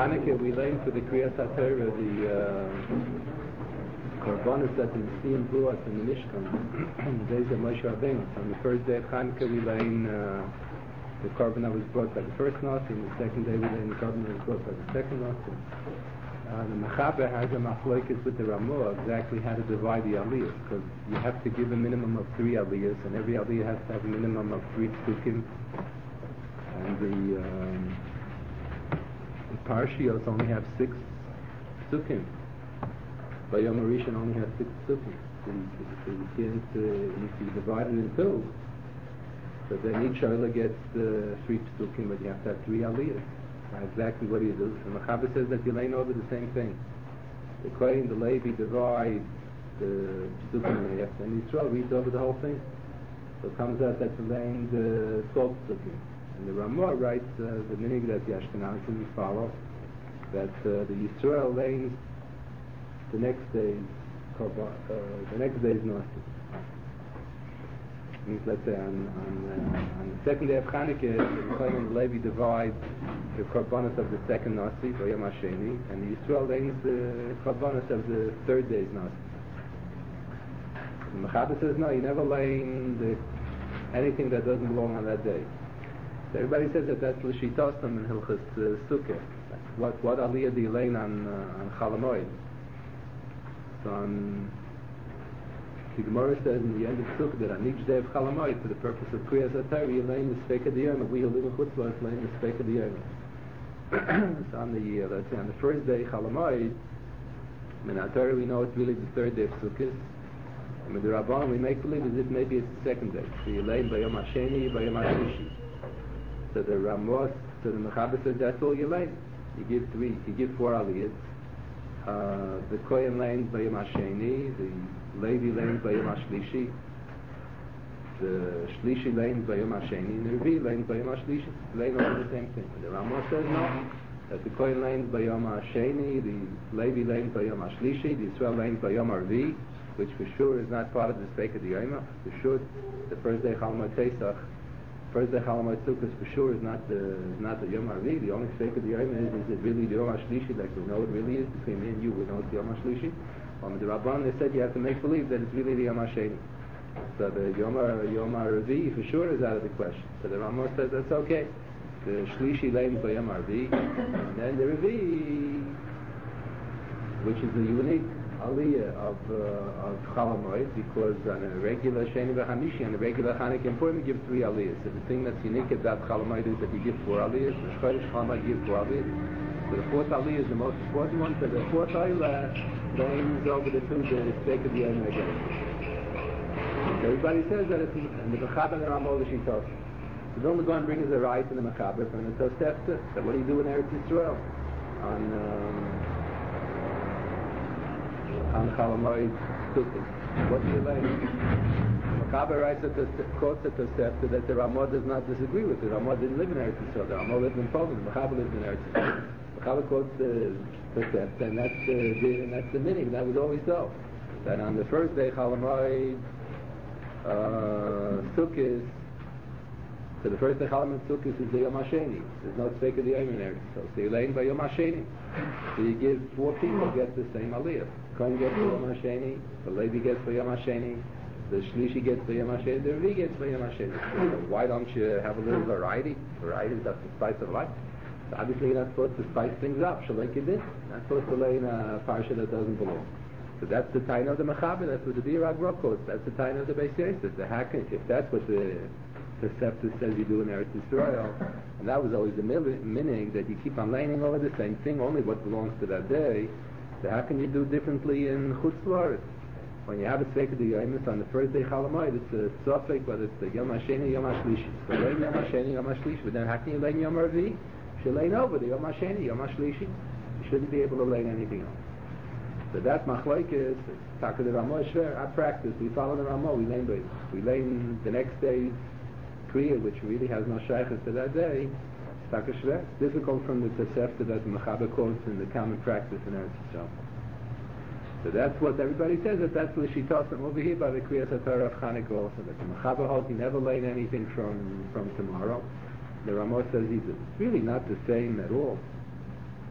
Chanukah we learn for the Kriyas HaTorah the Korbanos that the Nesiim blew us in the Mishkan, the days of Moshe Rabbeinu. So on the first day of Chanukah we learn the Korban that was brought by the first Nasi, and the second day we learn the Korban that was brought by the second Nasi. The Mechaber has a machlokes with the Ramah exactly how to divide the Aliyahs, because you have to give a minimum of 3 Aliyahs, and every Aliyah has to have a minimum of 3 Psukim, and the Parshios only have 6 Psukim. Bayom Rishon only has 6 Psukim, so you can't, if you divide it in 2, so then each Oila gets 3 Psukim, but you have to have 3 Aliyahs. Exactly what do you do? So Mechaber says that you lay over the same thing. The Kohen, the Levi divide the Psukim left, and Yisrael reads over the whole thing. So it comes out that you laying the 12 Psukim. And the Ramah writes the minig that the Ashkenazim follow, that the Yisrael lays the next day's Nasi. Means, let's say, on the second day of Chanukah, the Kohen and the Levi divide the Korbanos of the second Nasi, Bayom HaSheni, and the Yisrael lays the Korbanos of the third day's Nasi. The Mechaber says, no, you never lay anything that doesn't belong on that day. So everybody says that that's L'Shitosam and Hilchas Sukkah. What Aliyah do you lay on Chol Hamoed? So the Gemara says in the end of Sukkah that on each day of Chol Hamoed, for the purpose of Kriyas HaTorah, you lay the Sfeika D'Yom. We who live in Chutz La'aretz lay the Sfeika D'Yom. So on the let's say on the first day Chol Hamoed, in HaTorah we know it's really the third day of Sukkot. And with the Rabban we make believe as if maybe it's the second day. So you lay Bayom HaSheni, Bayom HaShlishi. So the Ramos, so the Mechaber says that's all you lay. You give 4 Aliyahs. The Kohen lanes Bayom HaSheni, the Levi lanes Bayom HaShlishi, the Shlishi lanes Bayom HaSheni, and the Revi lanes Bayom HaShlishi. Lane over the same thing. And the Ramos says no, that the Kohen lanes Bayom HaSheni, the Levi lanes Bayom HaShlishi, the Yisrael lanes Bayom HaRevi, which for sure is not part of the Sfeika D'Yoma. For sure, the first day Chol Hamoed Pesach, first day Chol Hamoed Sukkot for sure is not the Yom HaRevi. The only Sfeika D'Yoma is it really the Yom HaShlishi, like we know it really is between me and you. We know it's the Yom HaShlishi. The Rabban they said you have to make believe that it's really the Yom HaSheni. So the Yom HaRevi for sure is out of the question. So the Ramah says that's okay. The Shlishi lanes by Yom HaRevi, and then the Revi, which is the unique Aliyah of Chol Hamoed, because on a regular Sheni v'Chamishi, on a regular Chanukah and Purim, you give 3 Aliyahs. So the thing that's unique about Chol Hamoed is that you give 4 Aliyahs. The Chodesh Chol Hamoed you give 4 Aliyahs. So the 4th Aliyah is the most important one. So the 4th Aliyah lanes over the 2 the sake of the Yom again. Everybody says that it's in the Mechaber and the Ramah L'Shitosam. The Vilna Gaon brings a right in the Mechaber from the Tosefta. So what do you do in Eretz Yisrael on Chol Hamoed Sukkot? What do you lay? The Mechaber writes quotes the Tosefta that the Ramah does not disagree with it. The Ramah didn't live in Eretz Yisrael. The Ramah lived in Poland. The Mechaber lived in Eretz Yisrael. The Mechaber quotes the Tosefta, and that's the meaning. That was always so. That on the first day Chol Hamoed Sukkot, so the first day Chol Hamoed Sukkot is the Yom HaSheni. There's no Sfeika D'Yom in there. So you're laying by Yom HaSheni. So you give 4 people get the same Aliyah. The Kohen gets by Yom HaSheni, the Levi gets by Yom HaSheni, the Shlishi gets by Yom HaSheni, the Revi gets by Yom HaSheni. So why don't you have a little variety? Variety is that's the spice of life. So obviously you're not supposed to spice things up. Shalek you did. You're not supposed to lay in a parsha that doesn't belong. So that's the time of the Mechaber. That's what the Birag Rock quotes. That's the time of the Beis Yosef. The Hakan, if that's what the Tosefta says you do in Eretz Yisrael, and that was always the meaning that you keep on laying over the same thing, only what belongs to that day. So how can you do differently in Chutz La'aretz? When you have a Sfeika D'Yom on the first day Chol Hamoed, it's a Sofek, whether it's the Yom HaSheni, Yom HaShlishi. So lay Yom HaSheni, Yom HaShlishi, but then how can you lay Yom HaRevi? You should lay over the Yom HaSheni, Yom HaShlishi. You shouldn't be able to lay anything else. So that machlokes, Taka the Ramah Shver, our practice, we follow the Ramah, we lay the next day's Kriya, which really has no shaykhs to that day, Taka Shver. It's difficult from the Tosefta that the Mechaber quotes in the common practice in Eretz Yisrael. So that's what everybody says, that's L'Shitosam over here by the Kriyas HaTorah of Chanukah also, that the Mechaber holds he never laid anything from tomorrow. The Ramah says it's really not the same at all.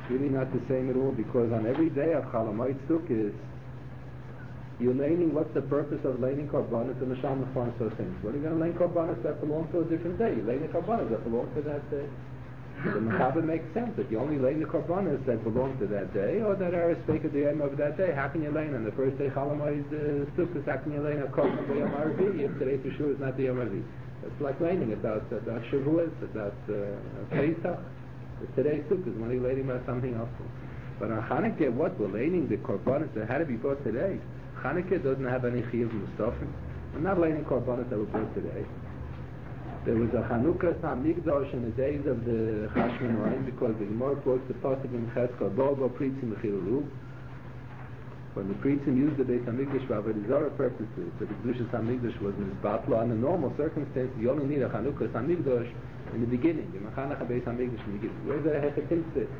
really not the same at all, because on every day of Chol Hamoed Sukkos, you're learning what's the purpose of learning Korbanos and the Shalom Farm so things. What are you going to learn Korbanos that belong to a different day? You're learning Korbanos that belong to that day. The Mechaber makes sense that you only learn the Korbanos that belong to that day, or that are a speak of the end of that day. How can you learn on the first day Chol Hamoed Sukkos? How can you learn a Korban by Yom Arvi if today's for sure is not the Yom Arvi? It's like learning about Shavuos, about Pesach. Today's Sukkot is when you're learning about something else. But on Hanukkah, what we're learning the Korbanos that had to be brought today. Hanukkah doesn't have any Chiyuv Mustafim. We're not learning Korbanos that were brought today. There was a Chanukah Hamikdash in the days of the Chashmonaim, because the Gemara quotes the pasuk in Cheskel, Bo Pritzim B'Chilu. When the Pritzim used the Beis Hamikdash for Avodah Zarah purposes, so the Kedushas Hamikdash was Mizbatla. Under normal circumstances, you only need a Chanukah Hamikdash in the beginning. You Machanach Beis Hamikdash in the beginning. Where's the Hechetimtze?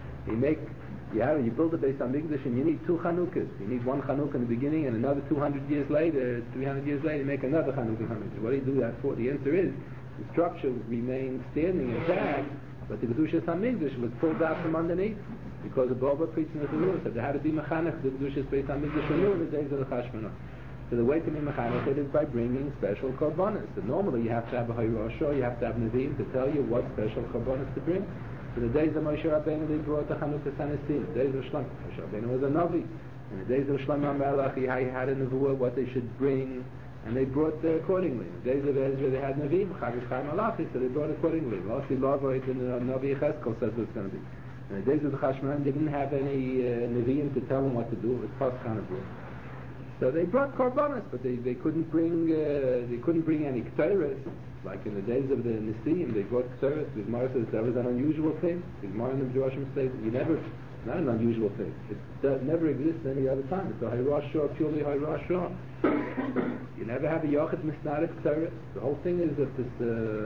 You build a Beis Hamikdash and you need two Chanukas. You need one Chanukah in the beginning, and another 200 years later, 300 years later, you make another Chanukah. What do you do that for? The answer is, the structure remained standing intact, but the Kedushas Hamikdash was pulled out from underneath because of Boba preaching at the rule. So there had to be Mechanech, the Kedushas Beis Hamikdash anew in the days of the Chashmonah. So the way to be Mechanech it is by bringing special Korbanos. So normally you have to have a Hayrosha, you have to have Nevi'im to tell you what special Korbanos to bring. So the days of Moshe Rabbeinu, they brought the Chanukah Sanesim. The days of Shlomo, Moshe Rabbeinu was a Navi. In the days of Shlomo HaMelech, he had a Nevuah, what they should bring, and they brought accordingly. In the days of Ezra, they had Nevi'im, Chagish Chaim Malachi, so they brought accordingly. Lasi Lavoi, the Navi Yechezkel says what it's going to be. In the days of the Chashmonaim, they didn't have any Nevi'im to tell them what to do. It was Paschal Nevuah. So they brought Korbanos, but they couldn't bring any Ketores. Like in the days of the Nisim, they brought Ketores. The Gemara says that was an unusual thing. The Gemara in the Jerusalem says not an unusual thing. It never exists any other time. It's a Hayrashah, purely Hayrashah. You never have a Yochid Misnaret Ketores. The whole thing is that this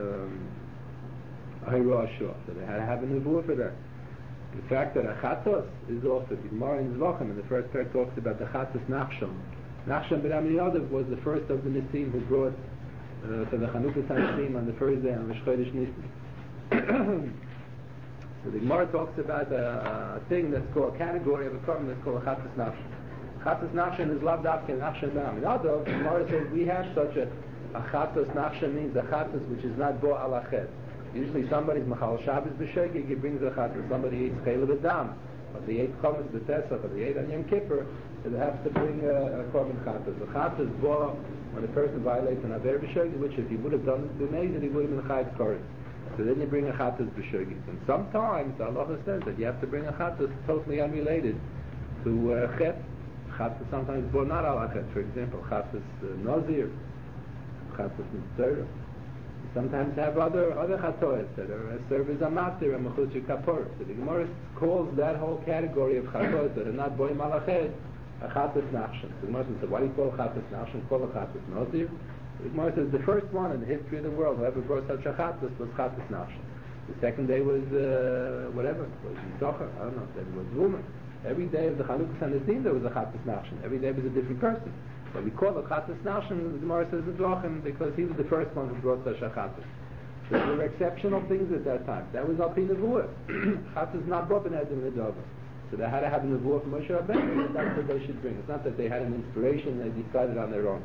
Hayrashah. So they had to have a Nevuah for that. The fact that a Chatos is also, the Gemara in Zvachim in the first part talks about the Chatos Nachshon. Nachshon ben Amminadav was the first of the Nisim who brought for the Chanukah Nisim on the first day on Rosh Chodesh Nisim. So the Gemara talks about a thing that's called a category of a korban that's called a Chatos Nachshon. Chatos Nachshon is Lav Davke Nachshon ben Amminadav. The Gemara says we have such a Chatos Nachshon means a Chatos which is not Bo Alachet. Usually somebody's Machal Shabbos b'Shegig, he brings a Chatos. Somebody eats Chayla b'Dam, but they ate Chometz b'Pesach, or they ate on Yom Kippur, so they have to bring a Korban Chatos. The Chatos bo when a person violates an Aver b'Shegig, which if he would have done it b'Mezid, he would have been Chayv Koris. So then you bring a Chatos b'Shegig. And sometimes the Allah says that you have to bring a Chatos totally unrelated to Chet. Chatos sometimes bo not ala Chet. For example, Chatos Nazir, Chatos Mitzvah. Sometimes have other chatoras that are serve as a matir and mechutz kapor. So the Gemara calls that whole category of chatoras that are not boy malached a chatos nachshon. So the Gemara says, why do you call chatos nachshon? Call a chatos nazir. The Gemara says the first one in the history of the world who ever brought such a chatos was chatos nachshon. The second day was whatever, was Yisachar. I don't know. Then it was Reuben. Every day of the Chanukah Sanesim there was a chatos nachshon. Every day was a different person. But we call it Chatos Nachshon, the Gemara says Mitzvachim, because he was the first one who brought such a Chatos. So there were exceptional things at that time. That was Al Pi Nevuah. Chatos not brought Ben Edom Nedover. So they had to have a Nevuah from Moshe Rabbeinu, that's what they should bring. It's not that they had an inspiration, they decided on their own.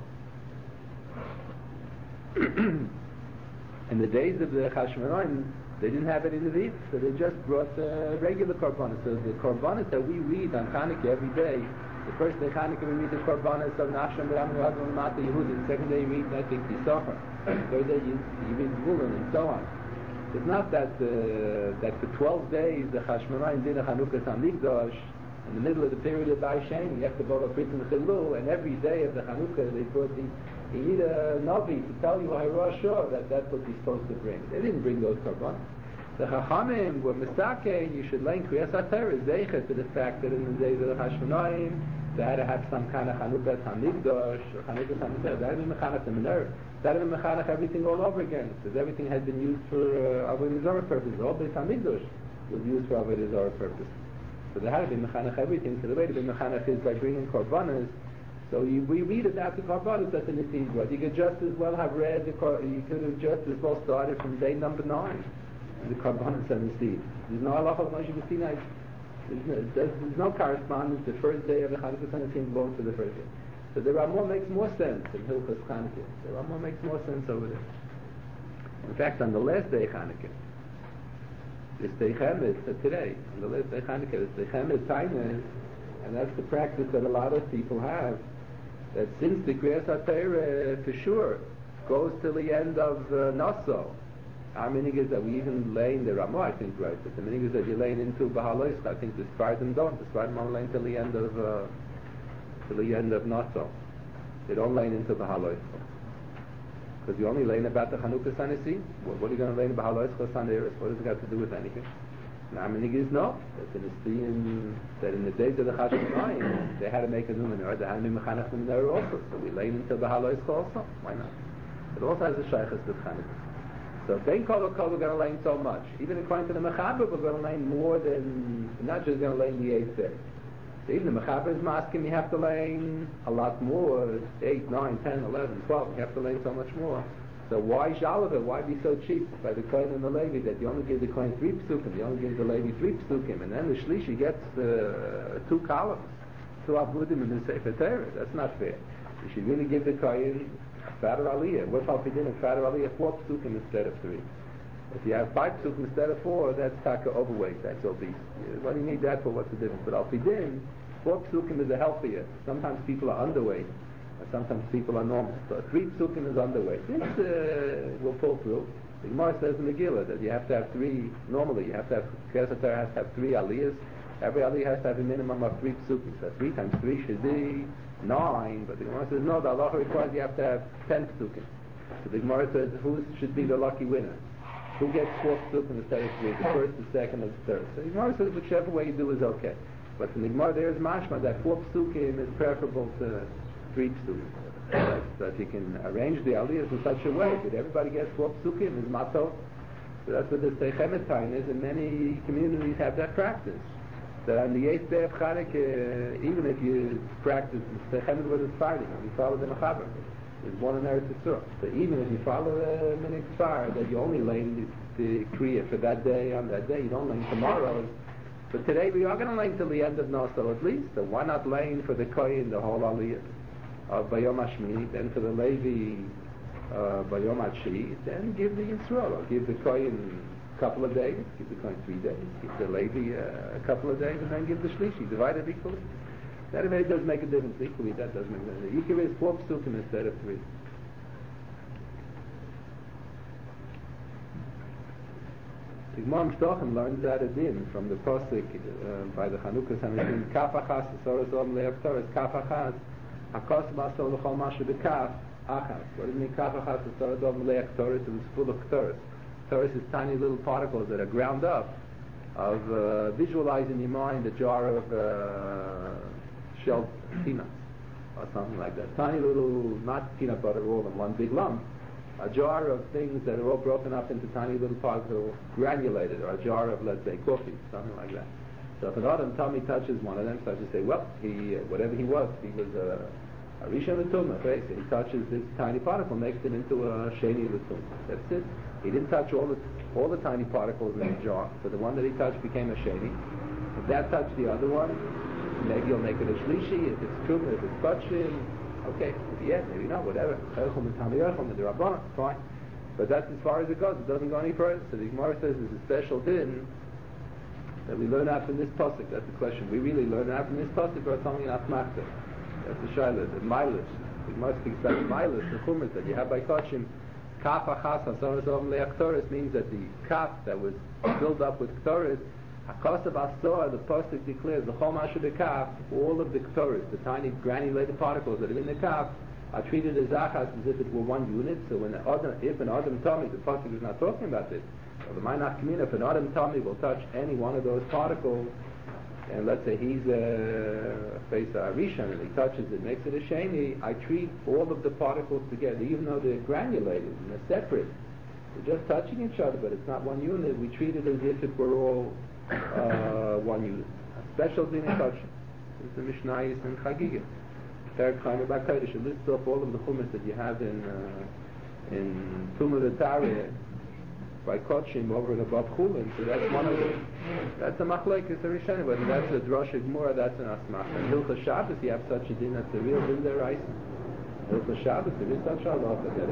In the days of the Chashmonaim, they didn't have any Nevi'im, so they just brought regular Korbanos. So the Korbanos that we read on Chanukah every day, the first day Chanukah we read the Korbanos of Nachshon ben Amminadav and Mata Yehuda. The second day you read, I think, Yisachar. The third day you read Zvulun and so on. It's not that for 12 days the Chashmonaim did a Chanukah Hamikdash. In the middle of the period of Baisheni, you have to go to Pritzim Chilul, and every day of the Chanukah they brought you need a Navi to tell you that that's what you're supposed to bring. They didn't bring those Korbanos. The Chachamim were Misake, you should learn Kriyas HaTorah, Zeicha, to the fact that in the days of the Chashmonaim, they had to have some kind of Chanukah Hamikdash, or Chanukah Hamikdash, that had been Mechanech the Menorah. That had been Mechanech everything all over again, because everything had been used for Avodah Zarah purposes. All Beis Hamikdash was used for Avodah Zarah purposes. So they had to be Mechanech everything, so the way to be Mechanech is by bringing Korbanos. So we read about the Korbanos that the Nisim brought. You could just as well have read, you could have just as well started from day number 9. The Korbanos and the seed. There's no halacha of Moshe Sinai. There's no correspondence. The first day of the Chanukah Sanhedrin belongs to the first day. So the Ramah makes more sense in Hilchos Chanukah. The Ramah makes more sense over there. In fact, on the last day of Chanukah, this Teichem is today. On the last day of Chanukah, this Teichem is Tainus, and that's the practice that a lot of people have. That since the Kriyas HaTorah for sure goes till the end of Naso. Our meaning is that we even lay in the Ramah, I think, right? But the meaning is that you're laying into Bahaloischa. I think the Sfardim don't. The Sfardim don't lay till the end of Naso. They don't lay into Bahaloischa. Because you're only laying about the Chanukah Sanhedrin. What are you going to lay in Bahaloischa Sanhedrin? What does it got to do with anything? And our meaning is no. That in the days of the Chashmonaim, they had to make a new menorah. They had to be mechanech the menorah also. So we lay into Bahaloischa also. Why not? It also has a shaychus with Chanukah. So Ben Kol we're going to lay so much. Even according to the Mechaber, we're going to lay more than, not just going to lay in the 8th day. So even the Mechaber is masking, you have to lay a lot more, 8, 9, 10, 11, 12, you have to lay so much more. So why Shalava? Why be so cheap by the Kohen and the Levi that you only give the Kohen 3 psukim, you only give the Levi 3 psukim, and then the Shlishi gets 2 columns, 2 abudim in the Sefer Torah? That's not fair. You should really give the Kohen Fader Aliyah. What if we did a Fader Aliyah 4 psukim instead of 3? If you have 5 psukim instead of 4, that's taka overweight, that's obese. What do you need that for? What's the difference? But Alpidin, 4 psukim is a healthier. Sometimes people are underweight, or sometimes people are normal. So 3 psukim is underweight. This will pull through. The Gemara says in the Gila that you have to have 3, normally you have to have, Kriyas HaTorah has to have 3 aliyahs. Every aliyah has to have a minimum of 3 psukim. So 3 times 3 should be 9, but the Gemara says no, the halacha requires you have to have 10 psukim. So the Gemara says who should be the lucky winner? Who gets 4 psukim instead of 3? The first, the second, or the third. So the Gemara says whichever way you do is okay. But in the Gemara there is mashma that 4 psukim is preferable to 3 psukim. So if you can arrange the aliyahs in such a way that everybody gets 4 psukim is mato. So that's what the Seichemet time is, and many communities have that practice. That on the 8th day of Chanukah, even if you practice the Sechemet with the Sfardim, you follow the Mechaber. There's one in Eretz Yisrael. So even if you follow the Minhag Sfar, that you only lay the Kriya for that day, on that day, you don't lay tomorrow. But today we are going to lay till the end of Nosal at least. So why not laying for the Kohen the whole Aliyah of Bayom HaShmini, then for the Levi Bayom HaTshi, then give the Yisrael, or give the Kohen a couple of days, give the Kohen 3 days, give the Levi a couple of days, and then give the Shlishi, divide it equally. That it does make a difference equally, that does make a difference. The Ikar is 4 psukim instead of 3. The Gemara Mishtochim learns that a din from the Posik by the Chanukah Sanhedrin, Kaf Achas, Soros Om Le'er Torah, Kaf Achas, Hakos Masol L'chol Mashu B'Kaf, Achas. What does it mean, Kaf Achas, Soros Om Le'er Torah? It was full of Torah. Torah is tiny little particles that are ground up of visualize in your mind a jar of shelled peanuts or something like that. Tiny little, not peanut butter all in one big lump. A jar of things that are all broken up into tiny little particles, granulated, or a jar of, let's say, coffee, something like that. So if an Adam tummy touches one of them, so you say, well, whatever he was a Rishon L'Tumah, right? He touches this tiny particle, makes it into a Sheni L'Tumah. That's it. He didn't touch all the tiny particles in the jar, so the one that he touched became a Sheni. If that touched the other one, maybe you'll make it a Shlishi, if it's true, if it's Kachim, okay, yeah, maybe not, whatever. Fine. But that's as far as it goes, it doesn't go any further. So the Gemara says there's a special din that we learn out from this pasuk. That's the question. We really learn out from this pasuk, or something in Asmachta. That's the Shaila, the Milas. The Gemara speaks about the Milas, the Chumras that you have by Kachim. Kaf Achas HaSoros Om Le'er Torah means that the kaf that was filled up with Torah, Hakosav Asor, the Pasuk declares, the Chol Mashu B'Kaf, all of the Torahs, the tiny granulated particles that are in the kaf, are treated as achas, as if it were one unit. So if an Adam Tommy, the Pasuk is not talking about this, so the Mainach Kamina, if an Adam Tommy will touch any one of those particles, and let's say he's a face Rishon, and he touches it, makes it a Sheni, I treat all of the particles together, even though they're granulated and they're separate. They're just touching each other, but it's not one unit. We treat it as if it were all one unit. A special din in touch. This is the Mishnayos and Chagiga. Third Chaim about Kodesh. It lists off all of the chumas that you have in Tumah V'Tareh, by Kodshim over and above Chulin, so that's one of them. That's a machlekes a Rishonim, whether that's a Drosh Gemara, that's an Asmach. And Hilchas Shabbos, you have such a din, that's the real din deraisa. Hilchas Shabbos, there is such a halacha that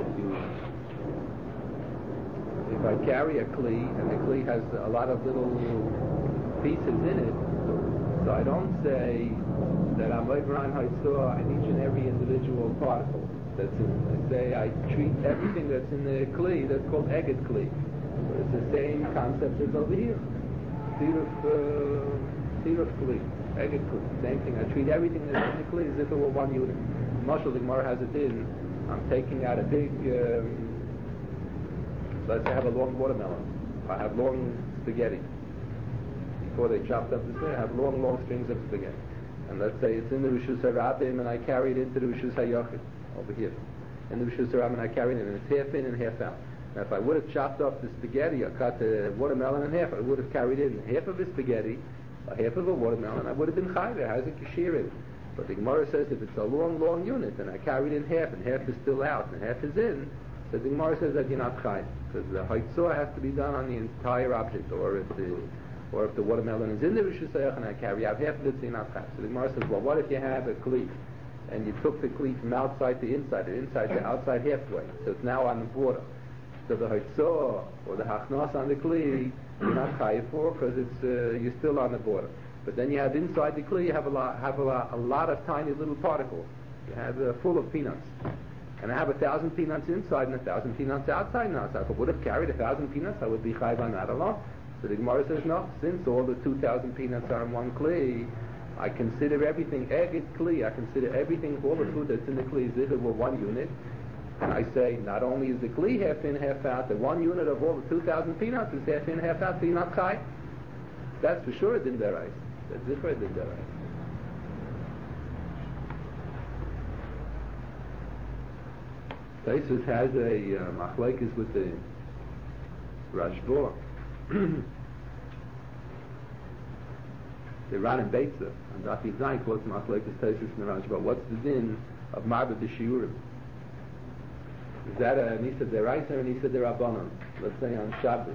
if I carry a kli, and the kli has a lot of little pieces in it, so I don't say that I'm Leibran Haitzah in each and every individual particle that's in. I say I treat everything that's in the kli, that's called Eged kli. But it's the same concept as over here. Tiruf kli, Eged kli, same thing. I treat everything that's in the kli as if it were one unit. Mashal, the Gemara has it in. I'm taking out a big, let's say I have a long watermelon. I have long spaghetti. Before they chopped up the spaghetti, I have long strings of spaghetti. And let's say it's in the Rishus HaRabim and I carry it into the Rishus HaYochid, over here. In the Rishus HaRabim and I carry it in, and it's half in and half out. Now if I would have chopped up the spaghetti or cut the watermelon in half, I would have carried in half of the spaghetti, or half of a watermelon, I would have been chayv. It has a kashir in it. But the Gemara says if it's a long unit, and I carried in half, and half is still out, and half is in, so the Gemara says that you're not chayv. Because the haitzah has to be done on the entire object, or if the watermelon is in the Rishus HaYochid and I carry out half of it, so you're not chayv. So the Gemara says, well, what if you have a kli, and you took the kli from outside to inside, and inside to outside halfway, so it's now on the border. So the haitzah, or the hachnas on the kli, you're not chayv for, because it's you're still on the border. But then you have inside the kli, you have a lot of tiny little particles. You have full of peanuts. And I have 1,000 peanuts inside and 1,000 peanuts outside now. So if I would have carried 1,000 peanuts, I would be chayv on that alone. So the Gemara says, no, since all the 2,000 peanuts are in one kli, I consider everything eged kli. I consider everything, all the food that's in the kli, as if it were one unit. And I say, not only is the kli half in, half out, the one unit of all the 2,000 peanuts is half in, half out, so you're not chayv. That's for sure a din deraisa. That's different din deraisa. Taisus has a machlekes with the Rashba. The Ran and Beitza and Daf Zayin quotes machlekes Taisus and the Rashba. What's the din of marba b'shiurim? Is that a nisa deraisa or a nisa derabanan? Let's say on Shabbos.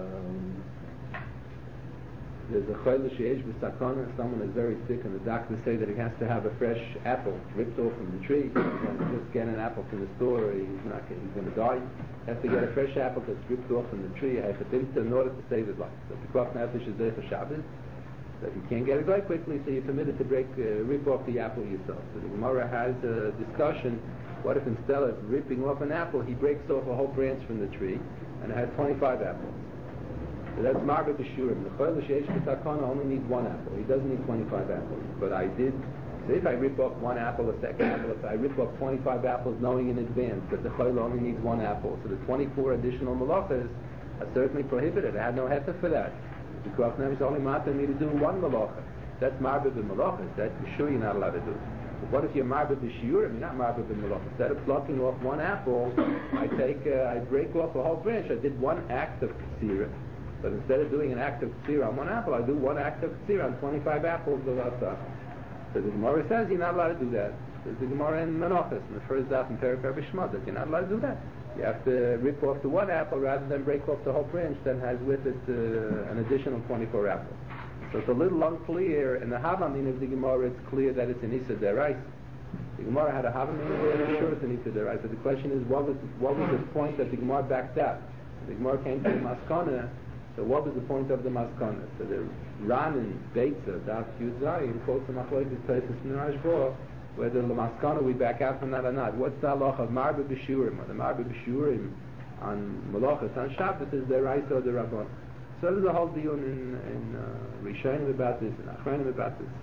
There's a chayla sheyesh b'sakana, someone is very sick, and the doctors say that he has to have a fresh apple ripped off from the tree. He's going to just get an apple from the store, he's going to die. He has to get a fresh apple that's ripped off from the tree in order to save his life. So the Pikuach Nefesh is there for Shabbos, that you can't get it very quickly, so you're permitted to rip off the apple yourself. So the Gemara has a discussion, what if instead of ripping off an apple, he breaks off a whole branch from the tree, and it has 25 apples. So that's marba b'shurim. The chayla sheyesh b'takana only needs one apple. He doesn't need 25 apples. But I did, so if I rip off one apple, a second apple, if I rip off 25 apples knowing in advance that the chayla only needs one apple, so the 24 additional malachas are certainly prohibited. I had no heter for that. The Pikuach Nefesh only matter me to do one malacha. That's marba b'malachas. That's for sure you're not allowed to do. But what if you're marba b'shurim? You're not marba b'malachas. Instead of plucking off one apple, I break off a whole branch. I did one act of kasira. But instead of doing an act of ktsira on one apple, I do one act of ktsira on 25 apples of asa. So the Gemara says you're not allowed to do that. There's the Gemara in Menachos, in the first daf in Perek Bishma, that you're not allowed to do that. You have to rip off the one apple rather than break off the whole branch that has with it an additional 24 apples. So it's a little unclear. In the Havamin of the Gemara, it's clear that it's an Issa Deraisa. The Gemara had a Havamin where it's sure it's an Issa Deraisa. The question is, what was the point that the Gemara backed out? The Gemara came to the Maskana. So what was the point of the maskana? So the Ran and Beitza, Daf Yud Zayin, quotes the machlokes Taisus and the Rashba, whether the maskana we back out from that or not. What's the halach of marba b'shurim? Or the marba b'shurim on malachas on Shabbos is the Raisa or the Rabban. So there's a whole deal in Rishonim about this, and Achronim about this.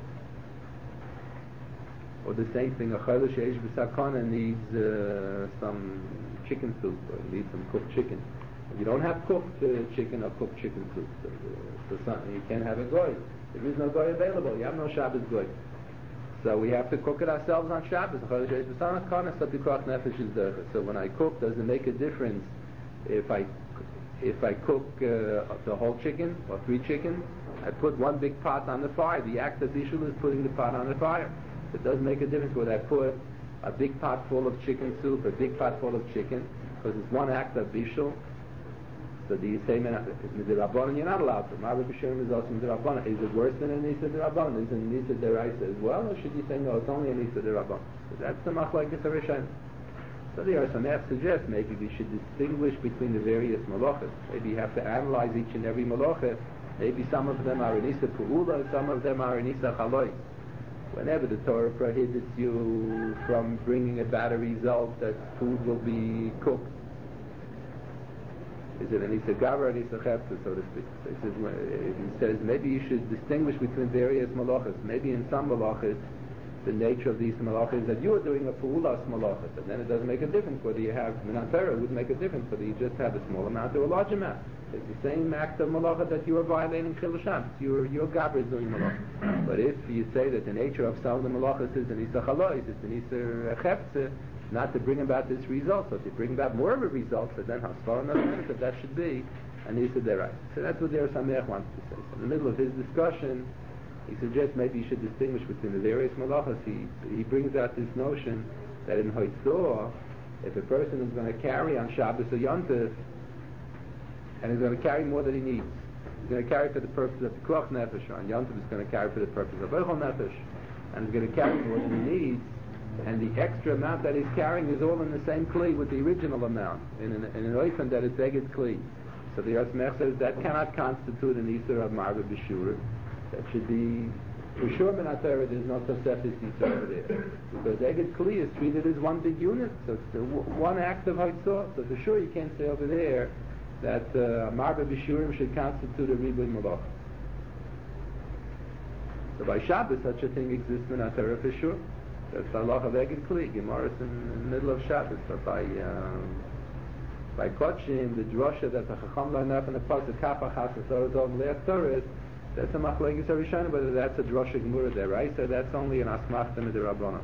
Or the same thing, a chayla sheyesh b'sakana needs some chicken soup, or needs some cooked chicken. You don't have cooked chicken or cooked chicken soup. So you can't have a goy. There is no goy available. You have no Shabbos goy. So we have to cook it ourselves on Shabbos. So when I cook, does it make a difference if I cook the whole chicken or 3 chickens? I put one big pot on the fire. The act of bishul is putting the pot on the fire. It does make a difference whether I put a big pot full of chicken soup, a big pot full of chicken, because it's one act of bishul. So do you say Midirabbanan you're not allowed to? Marba B'Shurim is also Midirabbanan. Is it worse than a Nisa Dirabbanan? Is it a Nisa Deraisa as well? Or should you say no, it's only a Nisa Dirabbanan? So that's the Machlokes HaRishonim. So the Arsamech suggests maybe we should distinguish between the various malachas. Maybe you have to analyze each and every malacha. Maybe some of them are a Nisa Pu'ula, some of them are a Nisa Chalois. Whenever the Torah prohibits you from bringing about a result that food will be cooked, is it a Nisa Gavra or a Nisa Chepta, so to speak? So he says maybe you should distinguish between various malachas. Maybe in some malachas, the nature of these malachas is that you are doing a pu'ulas malachas, and then it doesn't make a difference whether you have minatera. It wouldn't make a difference whether you just have a small amount or a large amount. It's the same act of malacha that you are violating Chil Shabbos. Your Gabra is doing malacha. But if you say that the nature of some of the malachas is an Isa Chalois, it's an Isa Chepta, not to bring about this result, so to bring about more of a result, so then Hasfar and that should be an Isa Derai. So that's what the Samech wants to say. So in the middle of his discussion, he suggests maybe you should distinguish between the various malachas. He brings out this notion that in Hoitzor, if a person is going to carry on Shabbos or Yom Tov, and he's going to carry more than he needs, he's going to carry for the purpose of the Pikuach Nefesh, or on Yom Tov he's going to carry for the purpose of Eichel Nefesh, and he's going to carry more than he needs, and the extra amount that he's carrying is all in the same kli with the original amount, in an oifen that it's Eged kli. So the Yosmech says that cannot constitute an Isur of Marba B'Shur. That should be, for sure, Minatera, there's no Tosefis Isur over there. Because Eged Kli is treated as one big unit, so it's one act of Haitzah. So for sure you can't say over there that Marba B'Shurim should constitute a Ribui Malach. So by Shabbos, such a thing exists Minatera for sure. That's the halach of Eged Kli, Gemara in the middle of Shabbos. But by Kodshim, the drosha that the Chacham learned up in the pasuk Kapach HaSasor Dom Leach Torah, that's a Machlokes HaRishonim, whether that's a drosha Gemara there, right? So that's only an Asmachta Midirabbanan.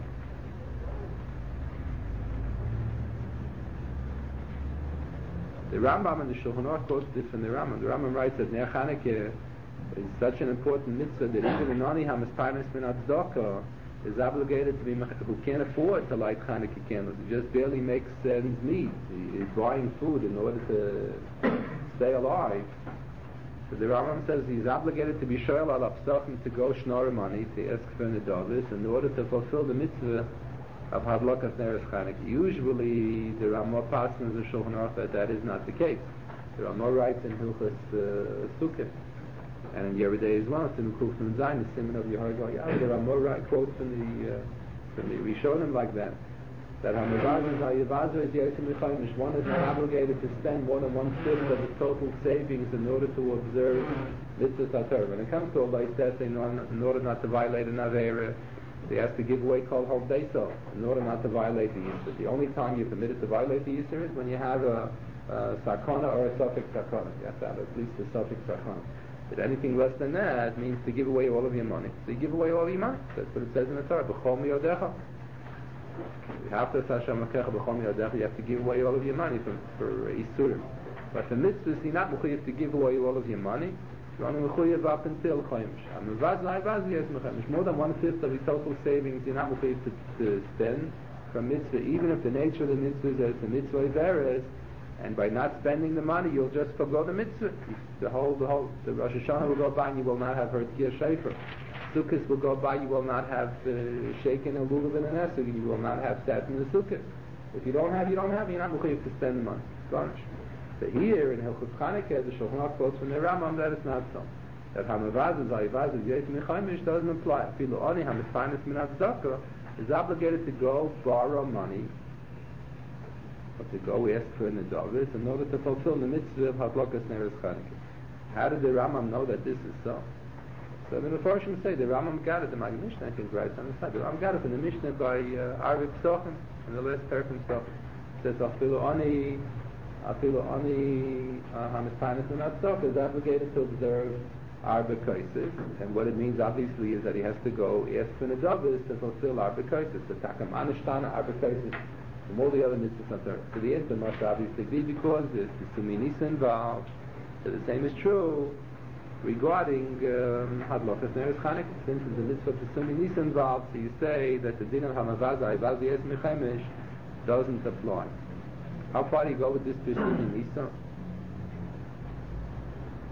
The Rambam in the Shulchan Aruch quotes this from the Rambam. The Rambam writes that Ner Chanukah is such an important mitzvah that even an Ani HaMisparnes Min HaTzedakah is obligated to be, who can't afford to light Chanukah candles. He just barely makes ends meet. He is buying food in order to stay alive. So the Rambam says he's obligated to be shoyal al apsachim to go shnor money to ask for nedavis in order to fulfill the mitzvah of hadlakas neres Chanukah. Usually the Ramah passes in Shulchan Aruch that is not the case. The Ramah writes in Hilchos Sukkah and in Yeridei as well. It's in Kuf Nun Zayin, the Siman of Yehorai Gal. The Ramah quotes from the Rishonim like that. That one is not obligated to spend more than 1/5 of the total savings in order to observe mitzvahs HaTorah. When it comes to Olay Seth, in order not to violate an Avera, he has to give away Kol Hol Beiso in order not to violate the Yisur. The only time you're permitted to violate the Yisur is when you have a Sakona or a Sofik Sakona. You have to have at least a Sofik Sakona. But anything less than that means to give away all of your money. So you give away all your money. That's what it says in the Torah. B'chol miyodecha. You have to give away all of your money for Isurim. But the mitzvahs, you're not mechuyev to give away all of your money. You're only mechuyev up until Chodesh. More than 1/5 of your total savings, you're not mechuyev to spend from mitzvah, even if the nature of the mitzvah is the mitzvah is, and by not spending the money, you'll just forgo the mitzvah. The Rosh Hashanah will go by and you will not have heard Kiyah Shofar. Sukkot will go by, you will not have shaken a lulav and an esrog, you will not have sat in the sukkah. If you don't have, you don't have, you're not mechuyev to spend the money. Garnish. So here in Hilchos Chanukah, the Shulchan Aruch quotes from the Rambam that it's not so. That Hamavazah, Zayivazah, Yeit Mechaymish doesn't apply. Filu Oni HaMisparnes Min HaTzedakah is obligated to go borrow money, or to go ask for an nedavis in order to fulfill the mitzvah of Hadlakas Neres Chanukah. How did the Rambam know that this is so? So the Mefarshim say the Rambam got it, the Maggid Mishnah I think writes on the side. The Rambam got it in the Mishnah by Arvik Psochim, in the last parak from Psochim. It says Afilu Ani HaMisparnes Min HaTzedakah is obligated to observe Arba Kaisis, and what it means obviously is that he has to go ask for nedavis to fulfill Arba Kaisis. The Takamanashtana Arba Kaisis from all the other mitzvahs. So the answer must obviously be because there's the Suminisa involved. So the same is true regarding Hadlakas Neres Chanukah. Since the mitzvah of the Suminisa involved, so you say that the din of Hamavazah Ival V'Yes Mechemish doesn't apply. How far do you go with this to Suminisa?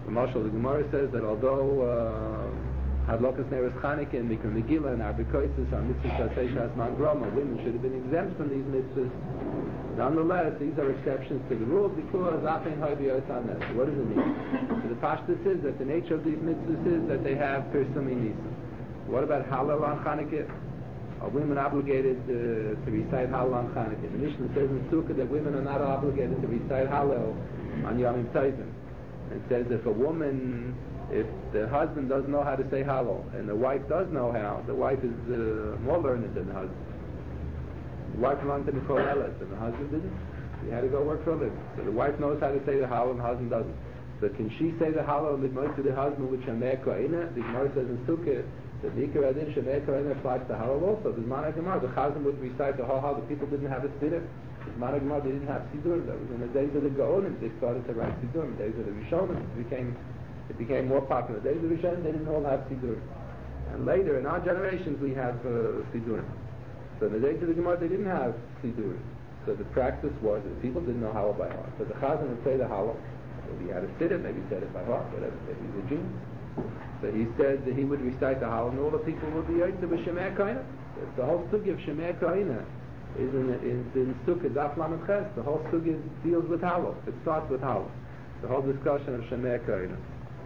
Marshal, the Gemara says that although Hadlokas Neres Chanukah and Mikra Megillah and Arba Koisus are mitzvahs Shas Mangroma, women should have been exempt from these mitzvahs. Nonetheless, these are exceptions to the rule because Afin Haibiyos Anes. What does it mean? So the Pashtus is that the nature of these mitzvahs is that they have Pirsumi Nisan. What about Halal on Chanukah? Are women obligated to recite Halal on Chanukah? The Mishnah says in Sukkah that women are not obligated to recite Halal on Yom Tovim. It says if the husband doesn't know how to say Halal and the wife does know how, the wife is more learned than the husband. The wife belonged to Nicole Ellis and the husband didn't. He had to go work for a living. So the wife knows how to say the Halal and the husband doesn't. So can she say the Halal to the husband with Shemei Koina? The Gemara says in Sukkah that Nikar Adin Shemei Koina applies to Halal also. The Zman HaGemara, the Chazan would recite the whole Halal. The people didn't have a siddur. The Zman HaGemara, they didn't have Siddurim. That was in the days of the Gaonim they started to write Siddurim. The days of the Rishonim it became more popular. The days of the Rishonim they didn't all have Siddurim. And later in our generations we have Siddurim. So in the days of the Gemara they didn't have Siddurim. So the practice was that people didn't know Halal by heart. So the Chazan would say the Halal. Maybe he had a siddur, maybe he said it by heart, whatever. Maybe he's a genius. So he said that he would recite the Halal and all the people would be Yotze with Shemei Koina. The whole sugya of Shemei Koina is in Sukkah, Daf Lamed Ches. The whole sugya deals with Halal. It starts with Halal. The whole discussion of Shemei Koina.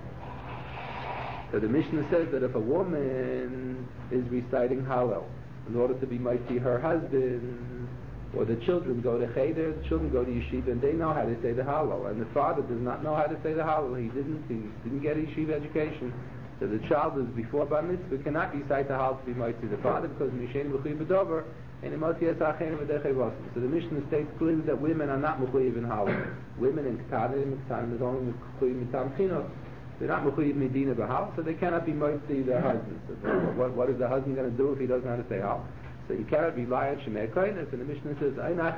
So the Mishnah says that if a woman is reciting Halal in order to be mighty her husband, or the children go to Cheder, the children go to Yeshiva, and they know how to say the Halal, and the father does not know how to say the Halal. He didn't get a Yeshiva education. So the child is before Bar Mitzvah cannot recite the Halal to be mighty the father because Mishen Mechuyev B'Dover and Imot Yesachen V'Dechei Vosim. So the Mishnah states clearly that women are not Mechuyev in Halal. Women in Ketanim is only Mechuyev Mitam Chinos. They're not Mechuyev Medina B'Halal, so they cannot be mighty their husbands. So what is the husband going to do if he doesn't know how to say Halal? So you cannot rely on Shemei Koina. So the Mishnah says,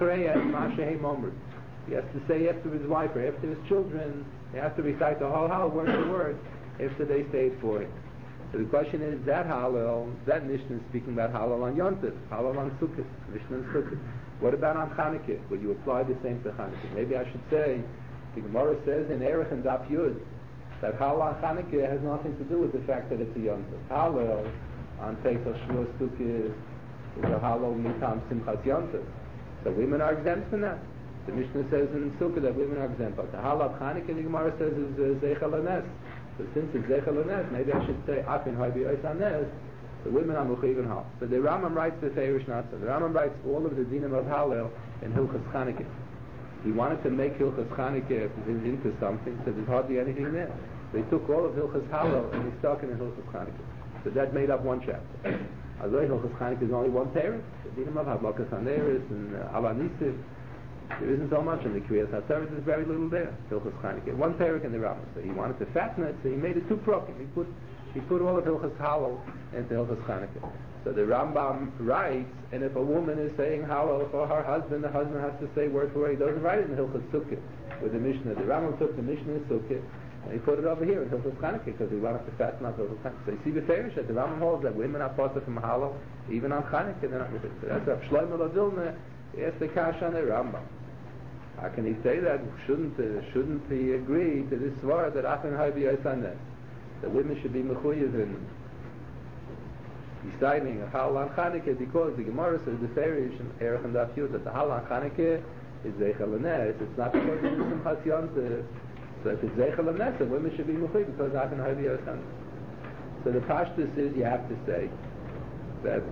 he has to say after his wife or after his children, he has to recite the whole Halal word for word after they say it for him. So the question is, that Halal, that Mishnah is speaking about Halal on Yom Tov, Halal on Sukkot, Mishnah on Sukkot. What about on Chanukah? Will you apply the same to Chanukah? Maybe I should say, the Gemara says in Erech and Daf Yud, that Halal on Chanukah has nothing to do with the fact that it's a Yom Tov. Halal on Pesach, Shavuos, Sukkot is a Halal Mitam Simchas Yom Tov. So women are exempt from that. The Mishnah says in Sukkah that women are exempt. But the Halal Chanukah, the Gemara says, is Zeichel Anes. So since it's Zeichel Anes, maybe I should say Afin Haibiyos Anes. The women are Mechuyev in Halal. So the Rambam writes the Feirish Natzah. The Rambam writes all of the dinim of Halal in Hilchas Chanukah. He wanted to make Hilchas Chanukah into something, so there's hardly anything there. So he took all of Hilchas Halal and he stuck it in Hilchas Chanukah. So that made up one chapter. Although Hilchas Chanukah is only one parent, the dinim of Hadlokas Haneres and Ala Nisiv, there isn't so much in the Kriyas HaTorah. There's very little there. Hilchas Chanukah, one parak in the Rambam. So he wanted to fatten it, so he made it two prokim. He put all of Hilchas Halal into Hilchas Chanukah. So the Rambam writes, and if a woman is saying Halal for her husband, the husband has to say word for word. He doesn't write it in Hilchas Sukkah with the Mishnah. The Rambam took the Mishnah in Sukkah and he put it over here in Hilchas Chanukah because he wanted to fatten up Hilchas Chanukah. So you see the Feirish that the Rambam holds that women are posted from Halal even on Chanukah. They're not with it. So that's Rav Shlomo Lavilna. He asked the Kasha on the Rambam. How can he say that? Shouldn't he agree to this svara that Afin Haibiyos Anes, that women should be mechuyev in reciting a Halal on Chanukah because the Gemara says the Feirish and Erech and Daf Yud that the Halal on Chanukah is Zeichel Anes. It's not because it is Simchas Yom Tov. So if it's Zeichel Anes, then women should be mechuyev because Afin Haibiyos Anes. So the Pashtus is you have to say that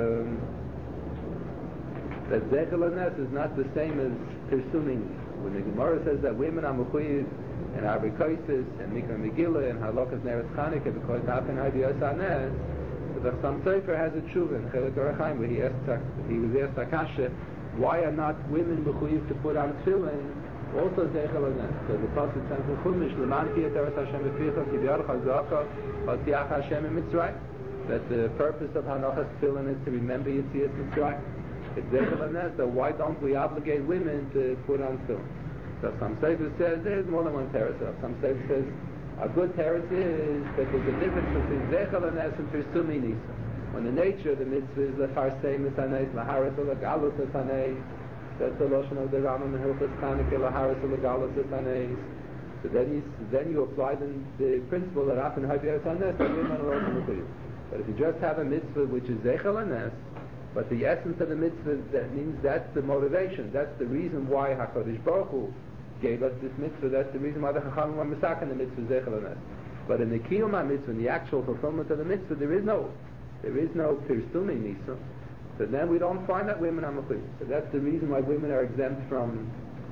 that Zeichel Anes is not the same as Pirsuming. When the Gemara says that women are mechuyev and Arba Koisus and Mikra Megillah and Halokas Neres Chanukah because Afin Haibiyos Anes, so the Chassam Sofer has a tshuva in Chelik Orachaim where he was asked Akasha, why are not women mechuyev to put on tefillin also Zeichel Anes? So the Pasuk says in Chumash, L'man ki yeteres Hashem b'ficha ki b'yarcha zaka v'tiach Hashem in Mitzrayim, that the purpose of Hanochas tefillin is to remember Yetzias Mitzrayim. It's Zeichel Anes, so why don't we obligate women to put on tefillin? So some Sefer says there's more than one teretz. Some Sefer says a good teretz is that there's a difference between Zeichel Anes and Pirsumi Nisa. When the nature of the mitzvah is Lecharsei Misanes, Laharas Legalus Misanes, that's the Lashon of the Rambam in Hilchas Chanukah, Laharas Legalus Misanes. So then you apply the principle that Afen Haybias Hanes, that women are also Mechuyim. But if you just have a mitzvah which is Zeichel Hanes, but the essence of the mitzvah, that means that's the motivation, that's the reason why HaKadosh Baruch Hu gave us this mitzvah, that's the reason why the Chachamim were Mesaken the mitzvah Zeichel Hanes. But in the Kiyum HaMitzvah, in the actual fulfillment of the mitzvah, there is no Pirstumi Nisa. So then we don't find that women are Mechuyim. So that's the reason why women are exempt from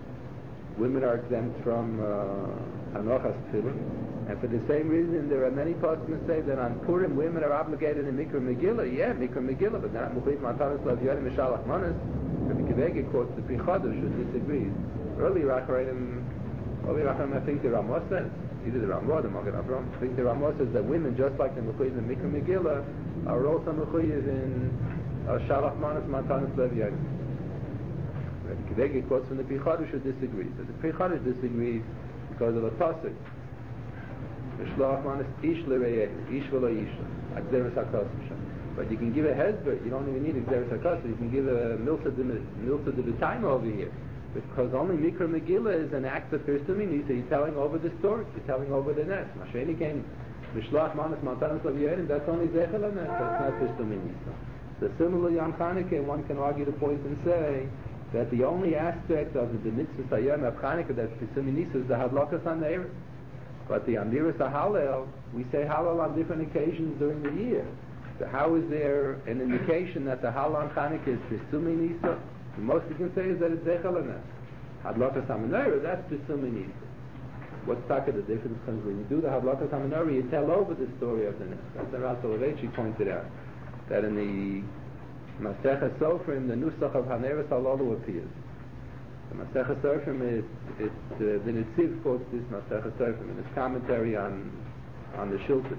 Hanochas Tefillin. And for the same reason, there are many poskim that say that on Purim, women are obligated in Mikra Megillah. Yeah, Mikra Megillah, but they're not Mechuyim Matanis Lav Yodim Mishalach Manas. Rabbi Kivege quotes the Pri Chodesh, who disagrees. Early Racharaim, I think the Ramah says, either the Ramah or the Magen Avraham, I think the Ramah says that women, just like the Mechuyim in Mikra Megillah, are also Mechuyim in Shalach Manas Matanis Lav Yodim. Rabbi Kivege quotes from the Pri Chodesh, who disagrees. So the Pri Chodesh disagrees because of a pasuk. Mishloach manas ish l'reyehu, ish v'lo isha, akzeres hakosem. But you can give a hezber, you don't even need akzeres hakosem, you can give a milta de b'tayma over here. Because only Mikra Megillah is an act of Pirstumi, so you're telling over the story, you're telling over the net. Masheni came, Mishloach manas matanas l'vyerim, that's only Zeichel HaNes, that's not Pirstumi. So similarly on Chanukah, one can argue the point and say that the only aspect of the mitzvah Sayyam of Chanukah that's Pirstumi Nisa is the Hadlakas HaNeiros. But the Amiras HaHallel, we say Hallel on different occasions during the year. So how is there an indication that the Hallel on Chanukah is Pirstumi Nisa? The most we can say is that it's Zeichel HaNes. Hadlakas HaMenorah, that's Pirstumi Nisa. What's the difference? Because when you do the Hadlakas HaMenorah, you tell over the story of the Nes. That's what Rav Soloveitchik pointed out. That in the Masechah Sofrim, the Nusach of Haneres Halalu appears. The Masechah Sofrim the Netziv quotes this Masechah Sofrim in his commentary on the Shulchan.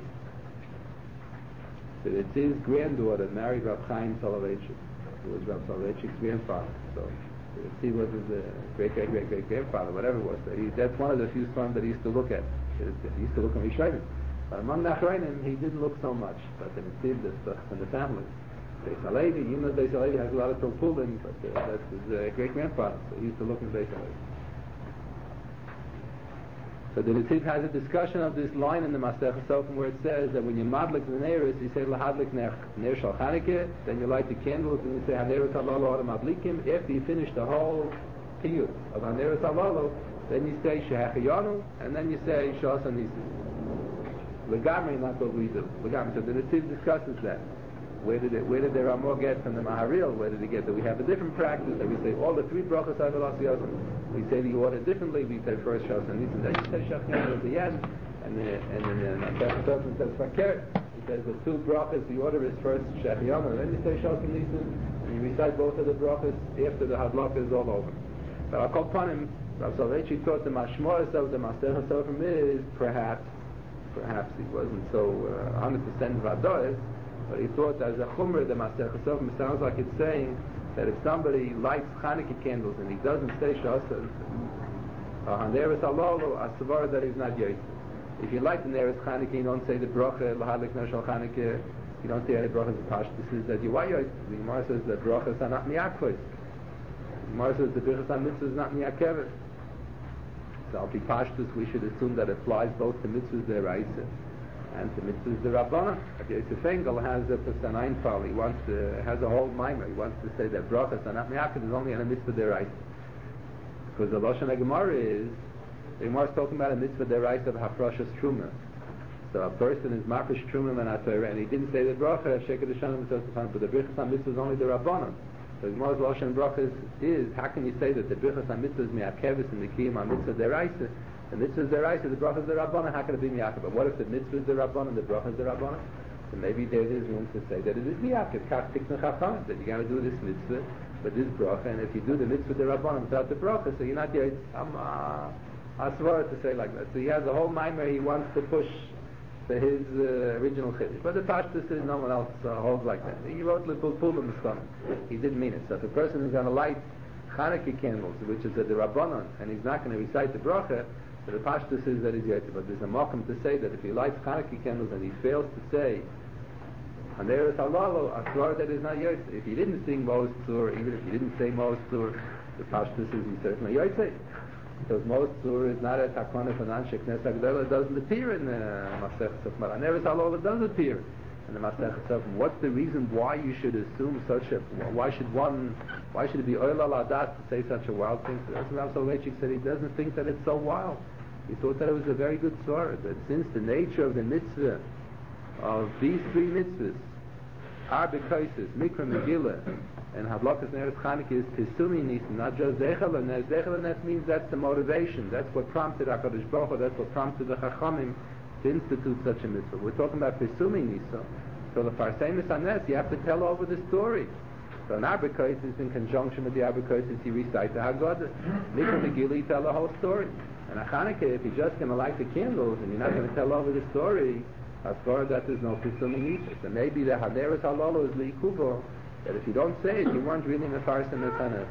The Netziv's granddaughter married Rav Chaim Soloveitchik, who was Rav Soloveitchik's grandfather. So the Netziv was his great-great-great-great-grandfather, whatever it was. So that's one of the few sons that he used to look at. He used to look at Rishonim. But among the Achronim, he didn't look so much. But the Netziv, that's from the family. Beis Halevi, even though Beis Halevi has a lot of Tolpulim, but that's his great-grandfather, so he used to look in Beis Halevi. So the Netziv has a discussion of this line in the Masechah Sofrim where it says that when you madlik the Neiros, you say Lahadlik Ner Shal Chanukah, then you light the candles and you say Haneros Halalu Adam Adlikim. After you finish the whole piyut of Haneros Halalu, then you say Shehachayonu, and then you say Shas HaNisim. Legamri, not what we do. Legamri. So the Netziv discusses that. Where did the Ramah get from the Maharil? Where did he get that? We have a different practice that we say all the three brachas Avelas Yosim. We say the order differently. We say first Shas HaNisim, then you say Shachyan at the end, and then Masechah Sofrim says Fakir. He says the two brachas, the order is first Shachyan, and then you say Shas HaNisim, and you recite both of the brachas after the Hadlaka is all over. But I'll call upon him. Rav Soloveitchik thought the Mashmoras of the Masechah Sofrim is perhaps he wasn't so 100% Vadois. But he thought as a chumrah, the Masechah Sofrim sounds like it's saying that if somebody lights Chanukah candles and he doesn't say Shas Haneres Halalu, Asvar that he's not Yosef. If you light the Neres Chanukah, you don't say the bracha Lahadlik Ner Shal Chanukah, you don't say any brachas of Pashtus, that you are Yosef. The Gemara says that brachas are not miyakvos. The Gemara says the brachas on mitzvahs not miyakevet. So al pi Pashtus, we should assume that it applies both to mitzvahs deraisa and to mitzvahs derabbanan. Yosef Engel has a Pesanayin file. He has a whole mimer. He wants to say that brachas are not miyakvos is only on a mitzvah deraisa. Because the Lashon HaGemara is, the Gemara is talking about a mitzvah deraisa of hafrashas truma. So a person is mafresh truma and atayra, and he didn't say the bracha sheker d'shanim mitzvahs, but the brichas on mitzvahs is only the rabbanon. So the Gemara's Lashon brachas is, how can you say that the brichas on mitzvahs is miyakevis and the kiyum on mitzvah deraisa? The mitzvah is deraisa, the bracha is the rabbanon. How can it be miyakev? But what if the mitzvah is the rabbanon, the bracha is the rabbanon? So maybe there is room to say that it is miyakev. Kach tikna chacham, that you got to do this mitzvah, but this bracha, and if you do the mitzvah the rabbanon without the bracha, so you're not yet asvar to say like that. So he has a whole mimer he wants to push to his original chiddush. But the pashtus is no one else holds like that. He wrote L'Pul in the stomach. He didn't mean it. So if a person is going to light Chanukah candles, which is the rabbanon, and he's not going to recite the bracha, so the pashtus is that he's yotze. But there's a mokum to say that if he lights Chanukah candles and he fails to say Haneres Halalu, asvar that is not yotze. If he didn't sing Mos Tzur, even if he didn't say Mos Tzur, the pashtus is he's certainly yotze. Because most surahs, not at Hakona for Nanshek Nesagdela, doesn't appear in Masech Sofim. Never Salola does appear in the Masech Sofim. What's the reason why you should assume such a, why should it be Oila Ladat to say such a wild thing? So that's Rav Soloveitchik said he doesn't think that it's so wild. He thought that it was a very good surah, that since the nature of the mitzvah, of these three mitzvahs, Arba Kaisis, Mikra Megillah, and Havlakas Neres Chanukah is Tisumi Nisim, not just Zechel Nes. Zechel Nes means that's the motivation. That's what prompted HaKadosh Baruch Hu, that's what prompted the Chachamim to institute such a mitzvah. We're talking about Tisumi Nisim. So the Parsemis HaNes, you have to tell over the story. So an Arba Kaisis, in conjunction with the Arba Kaisis, you recite the Haggadah. Mikra Megillah, you tell the whole story. And a Chanukah, if you're just going to light the candles and you're not going to tell over the story, as far as that there's no Tisumi Nisim. So maybe the Haderes Halolo is Li'ikubo, that if you don't say it, you weren't really Mefarsim Esanes.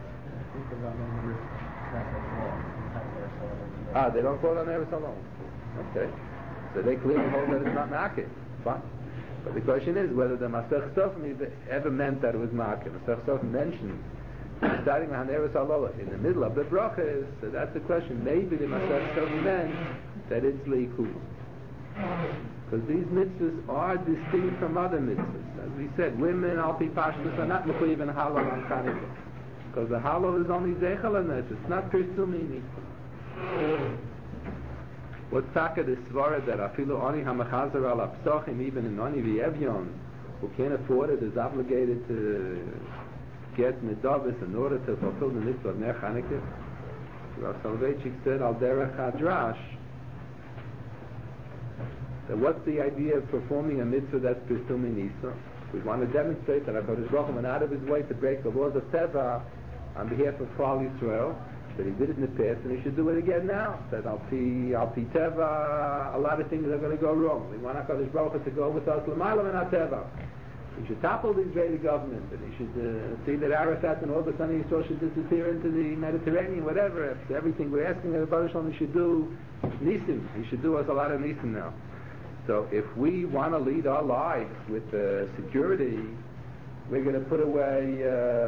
They don't call it on Eretz alone. Okay. So they clearly hold that it's not Makeh. Fine. But the question is whether the Masech Sofim ever meant that it was Makeh. Masech Sofim mentions starting on Eretz Alolo in the middle of the brachas, so that's the question. Maybe the Masech Sofim meant that it's Leikub. Because these mitzvahs are distinct from other mitzvahs. As we said, women, al pi pashtus, are not mechuyev in halal on Chanukah. Because the halal is only zeichel and it's not pirsumini. What's taka the svara that afilu oni hamachazer al apsochim, even in oni v'evyon, who can't afford it, is obligated to get medavis in order to fulfill the mitzvah of Ner Chanukah? Rav Soloveitchik said, al derech hadrash, that what's the idea of performing a mitzvah that's Pirsumi Nisa? We want to demonstrate that HaKadosh Baruch Hu went out of his way to break the laws of Teva on behalf of Klal Yisrael, that he did it in the past and he should do it again now. That Al Pi Teva, a lot of things are going to go wrong. We want HaKadosh Baruch Hu to go with us L'mayla and Teva. He should topple the Israeli government, and he should see that Arafat and all the Sunni Yisrael should disappear into the Mediterranean, whatever. After everything we're asking that Baruch Hu should do Nisim. He should do us a lot of Nisim now. So if we want to lead our lives with security, we're going to put away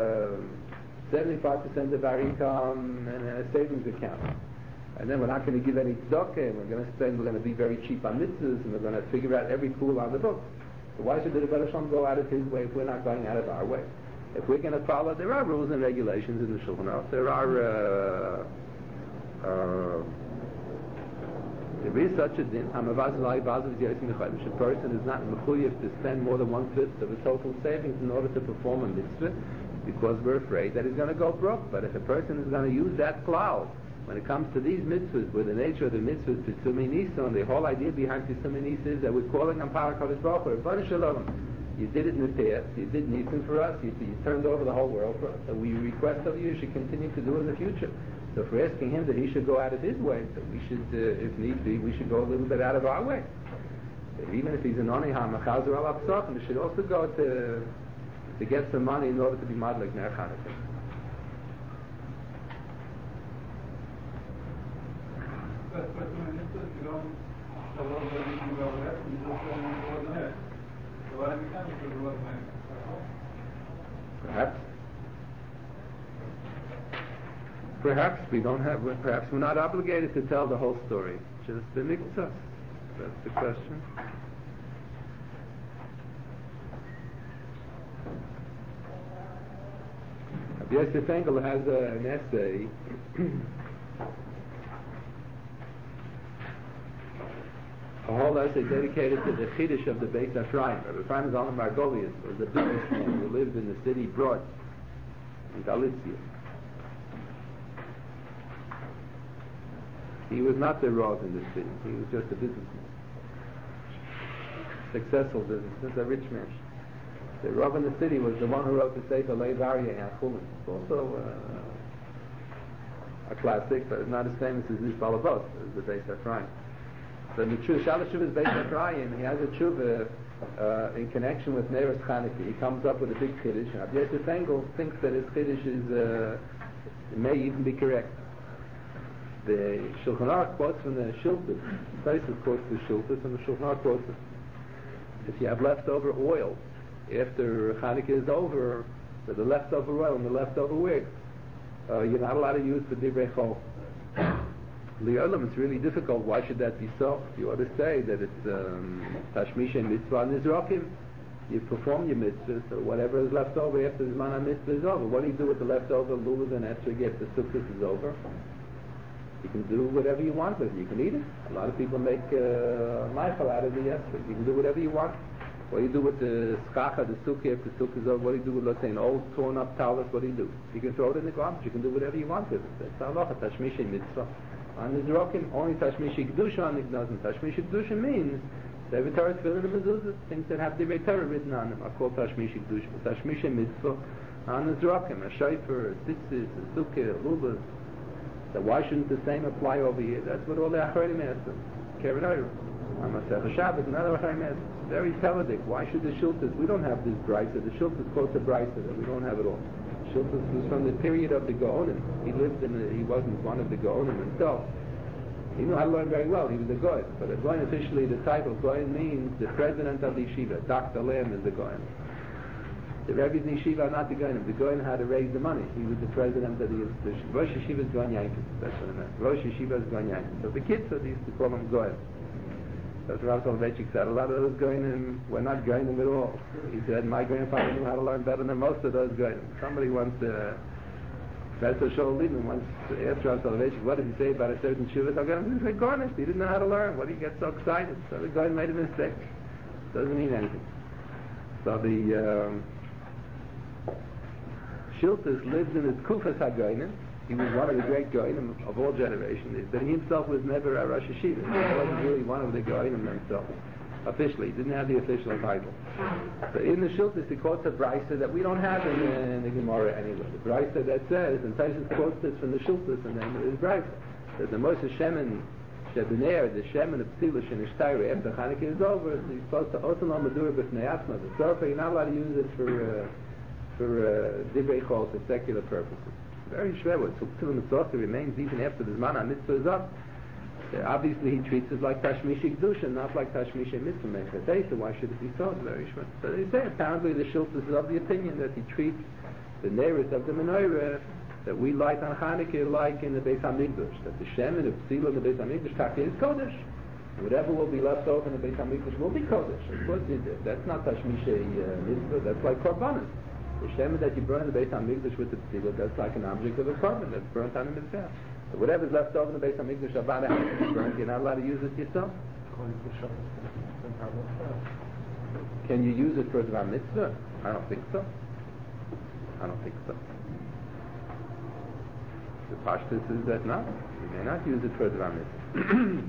75% of our income in a savings account. And then we're not going to give any tzedakah, and we're going to be very cheap on mitzvahs, and we're going to figure out every pool on the book. So why should the Rebbe Shalom go out of his way if we're not going out of our way? If we're going to follow, there are rules and regulations in the Shulchan Aruch. There is such a din. A person is not mechuyev to spend more than 1/5 of his total savings in order to perform a mitzvah, because we're afraid that he's going to go broke. But if a person is going to use that cloud when it comes to these mitzvahs, where the nature of the mitzvah is Pisumi Nisa, and the whole idea behind Pisumi Nisa is that we're calling on Parah Kodesh Baruch Hu, Rebbeinu Shalom. You did it in the past, you did Nisim for us, you turned over the whole world for us, so we request of you should continue to do it in the future. So if we're asking him that he should go out of his way, so we should, if need be, we should go a little bit out of our way. But even if he's an Oni HaMachazer Al Apsachim, we should also go to get some money in order to be Madlik Ner Chanukah. Perhaps we don't have. Perhaps we're not obligated to tell the whole story. Just the mitzvah. That's the question. Yosef Engel has an essay. A whole essay dedicated to the Chiddush of the Beis Ephraim. Rabbi Ephraim Zalman Margolius was a businessman who lived in the city Brod in Galicia. He was not the Rav in the city. He was just a businessman. Successful businessman, a rich man. The Rav in the city was the one who wrote the Sefer Lei Varya and Chulin. It's also a classic, but not as famous as this Balabos, as the Beis Ephraim. So in the Shalosh Shuvahs Beis Ephraim, he has a tshuva in connection with Neres Chanukah. He comes up with a big Chiddush, and Yosef Engel thinks that his Chiddush is, may even be correct. The Shulchan Aruch quotes from the Shiltas. Tosfos quotes the Shiltas, and the Shulchan Aruch quotes it. If you have leftover oil after Chanukah is over, so the leftover oil and the leftover wig, you're not allowed to use for divrei chol. Li'olam, it's really difficult. Why should that be so? You ought to say that it's Tashmisha Mitzvah Nizrakim. You perform your mitzvah, so whatever is left over after the Zman HaMitzvah is over. What do you do with the leftover lulav and after the sukkah is over? You can do whatever you want with it. You can eat it. A lot of people make meichel out of the yesrog. You can do whatever you want. What do you do with the skacha, the sukkah, if the sukkah is over? What do you do with, let's say, an old torn up talus? What do you do? You can throw it in the garbage. You can do whatever you want with it. That's halacha, tashmisha mitzvah. On the zrokim, only tashmisha kedusha on it doesn't. Tashmisha kedusha means the Torah tefillin and mezuzah, things that have the Torah written on them are called tashmisha kedusha. Tashmisha mitzvah on the zrokim, a shayfer, a tzitzis, a sukkah, a lulav. So why shouldn't the same apply over here? That's what all the acharim ask them. Keren Oyer. Amasech Shabbat, another acharim ask. Very teledik. Why should the shiltas? We don't have this brisa. The shiltas quotes a brisa that we don't have it all. Shiltas was from the period of the Gaonim. He wasn't one of the Gaonim himself. He knew how to learn very well. He was a Goyen. But a Goyen, officially, the title Goyen means the president of the yeshiva. Dr. Lamb is the Goyen. The Rebbe's yeshiva are not the Goyenim. The Goyen had to raise the money. He was the president of the Rosh Yeshiva is Goyen Yankiv. That's what it meant. Rosh Yeshiva is Goyen Yankiv. So the kids they used to call him Goyen. That's what Rav Soloveitchik said. A lot of those Goyenim were not Goyenim at all. He said, my grandfather knew how to learn better than most of those Goyenim. Somebody once, Professor Shaul Liebman once asked Rav Soloveitchik, what did he say about a certain Shuvah? He said, garnished. He didn't know how to learn. What do you get so excited? So the Goyen made a mistake. Doesn't mean anything. So the Shiltas lived in his Kufas HaGoyenim. He was one of the great Goyenim of all generations. But he himself was never a Rosh Yeshiva. He wasn't really one of the Goyenim himself. Officially, he didn't have the official title. But in the Shiltas, he quotes a brisa that we don't have in the Gemara anyway. The brisa that says, and Taisus quotes this from the Shiltas, and then it is brisa, that the Moshe Shemin, Shebener, the Shemin of Tzilish and Ishtayra, after Chanukah is over, so he's supposed to Otan al-Madura b'fnei Atzma. The Sorfa, you're not allowed to use it for Divrei Chol, for secular purposes. Very shver. Tzilum Mitzvah remains even after the Zman HaMitzvah is up. Obviously, he treats it like Tashmisha Kedusha, not like Tashmisha Mitzvah. So why should it be so? It's very shver. So they say apparently the Shiltas is of the opinion that he treats the Neiros of the Menorah that we light on Chanukah like in the Beis HaMikdash. That the Shemin of Tzila in the Beis HaMikdash Taka is Kodesh. And whatever will be left over in the Beis HaMikdash will be Kodesh. Of course, that's not Tashmisha Mitzvah. That's like Korbanos. The Shemin that you burn in the Beis HaMikdash with the Tzila, that's like an object of a korban that's burnt on the Mitzvah. So whatever's left over in the Beis HaMikdash about it has to be burnt. You're not allowed to use it yourself. Can you use it for a Dvar Mitzvah? I don't think so. The Pashtus is that not. You may not use it for a Dvar Mitzvah.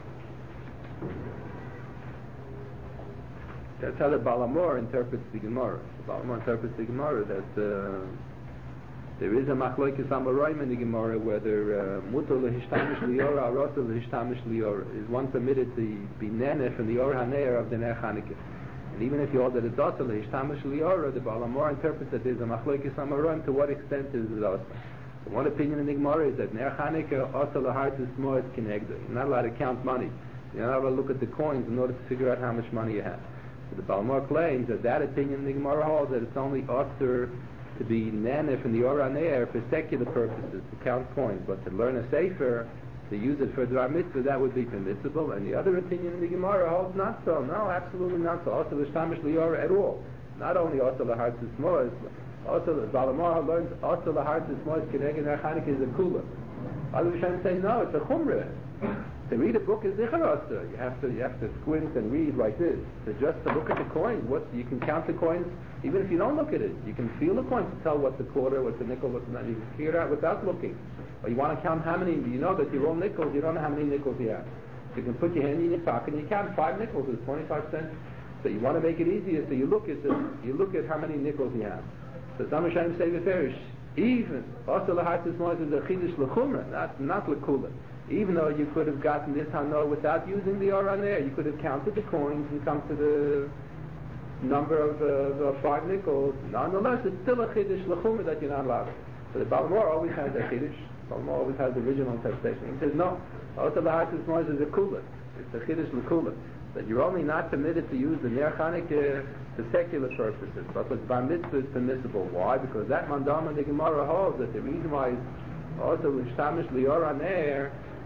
That's how the Balamor interprets the Gemara. The Balamor interprets the Gemara that there is a machloikis amoraim in the Gemara whether mutar lehistamish liora or rosa lehistamish liora. Is one permitted to be neneh from the or haneir of the ner Chanukah? And even if you hold that it's also lehistamish liora, the Balamor interprets that there's a machloikis amoraim. To what extent is it also? So one opinion in the Gemara is that ner Chanukah also lahartis moed kinegdo. You're not allowed to count money. You're not allowed to look at the coins in order to figure out how much money you have. So the Balmor claims that opinion in the Gemara holds that it's only after to be naneh from the Ora Ne'er for secular purposes, to count coins, but to learn a sefer, to use it for Dvar Mitzvah, that would be permissible. And the other opinion in the Gemara holds not so. No, absolutely not so. Also the Shtamish Liora at all. Not only also the Hartzis Moaz, also the Balamor learns also the Hartzis Moaz Keneged Chanukah is a Kula. Other Hashem say no, it's a Chumrah. To read a book is Zicharasa. You have to squint and read like this. So just to look at the coins, you can count the coins, even if you don't look at it. You can feel the coins to tell what's a quarter, what's a nickel, what's not. You can figure it out without looking. Or you want to count how many, you know that you roll nickels, you don't know how many nickels you have. So you can put your hand in your pocket and you count 5 nickels, it's 25 cents. So you want to make it easier, so you look at how many nickels you have. So some Hashem say Beferish, even, also the Hartzis Moaz is a Chidush L'chumra, not L'kula. Even though you could have gotten this Hano without using the Or there, you could have counted the coins and come to the number of 5 nickels. Nonetheless, it's still a Chiddush L'chumra that you're not allowed. So the Balmor always has a Chiddush. Balmor always has the original interpretation. He says, no, also the Hartzis Moaz is a Kula. It's a Chiddush L'kula. That you're only not permitted to use the Ner Chanukah for secular purposes. But with Bar Mitzvah is permissible. Why? Because that Mandam and the Gemara holds that the reason why it's also L'shtamish Lior Aner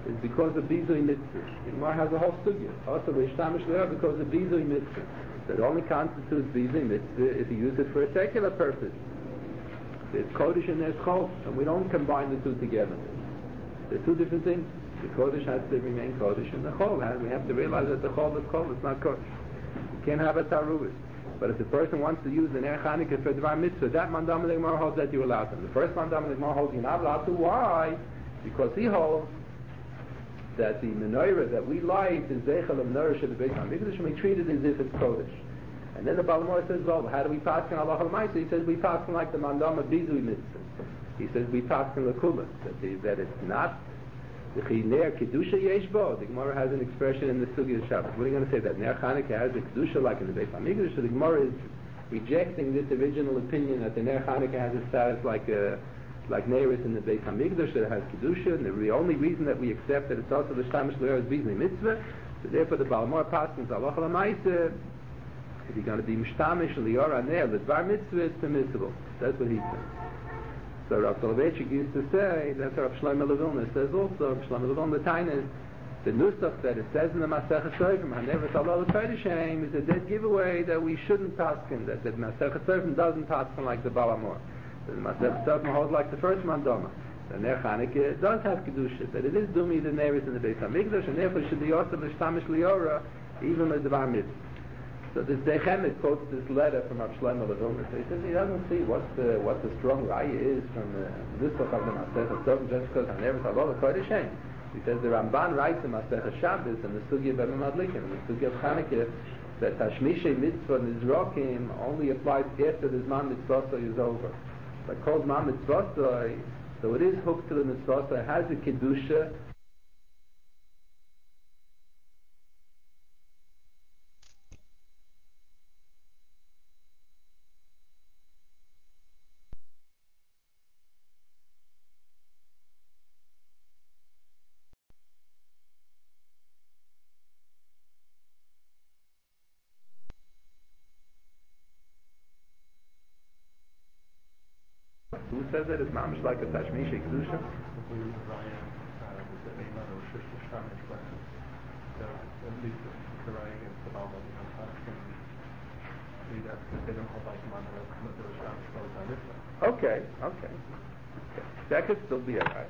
is because of Bizui Mitzvah. The Gemara has a whole sugya. Also, Rishtamish Le'er because of Bizui Mitzvah. That only constitutes Bizui Mitzvah if you use it for a secular purpose. There's Kodesh and there's Chol, and we don't combine the two together. They're two different things. The Kodesh has to remain Kodesh, and the Chol we have to realize that the Chol is Chol, it's not Kodesh. You can't have a Taruvis. But if the person wants to use an Ner Chanukah for Dvar Mitzvah, that Mandam and the Gemara holds that you're allowed to. The first Mandam and the Gemara holds you're not allowed to. Why? Because he holds that the menorah that we light is Zeichel of Nourish of the Beit HaMikdash, and we treat it as if it's Kodesh. And then the Balamor says, well, how do we pass in Allah al-Maisa? He says, we pass like the Mandam of Bizui Mitzvah. He says, we pass in L'Kula, that it's not the Ner Kedusha Yeshbo. The Gemara has an expression in the Sugi of Shabbos. What are you going to say? That Ner Chanukah has a Kedusha like in the Beit HaMikdash? So the Gemara is rejecting this original opinion that the Ner Chanukah has a status like Neiris in the Beit HaMikdash, that it has Kedusha, and the only reason that we accept that it's also the Shtamish Le'er is Bizui Mitzvah. So therefore the Balamor passes Allah al-Maisa. If you're going to be Mishtamish Liora Ner, the Dvar Mitzvah is permissible. That's what he says. So Rav Soloveitchik used to say, that's Rav Shlomo Levilna says also, Rav Shlomo Levilna Taina, the Nusach that it says in the Masechet Sofrim, Hanevet Allah L'Kodeshem, is a dead giveaway that we shouldn't paskin, that the Masechet Sofrim doesn't paskin like the Balamor. The Masechet Sofrim holds like the first Mandama. The Ner Chanukah does have Kedusha, that it is Dumi the Neris in the Beit HaMikdash, and therefore should be also L'Shtamish Liora, even with the Dvar Mitzvah. So this Dechemet quotes this letter from Rav Shlomo Levilna. So he says he doesn't see what the strong raya is from the Nusach of the Masechet Sofrim just because Hanevet Allah L'Kodeshem. He says the Ramban writes in Masechet Shabbos and the Sugya of Madlikim and the Sugya of Chanukah that Tashmishay Mitzvah Nizrokim only applies after the Zman Mitzvah is over. But called Zman Mitzvah, so it is hooked to the Mitzvah, it has a Kedusha. Who says that it's mamish like a Tashmisha Kedusha? Okay. That could still be alright.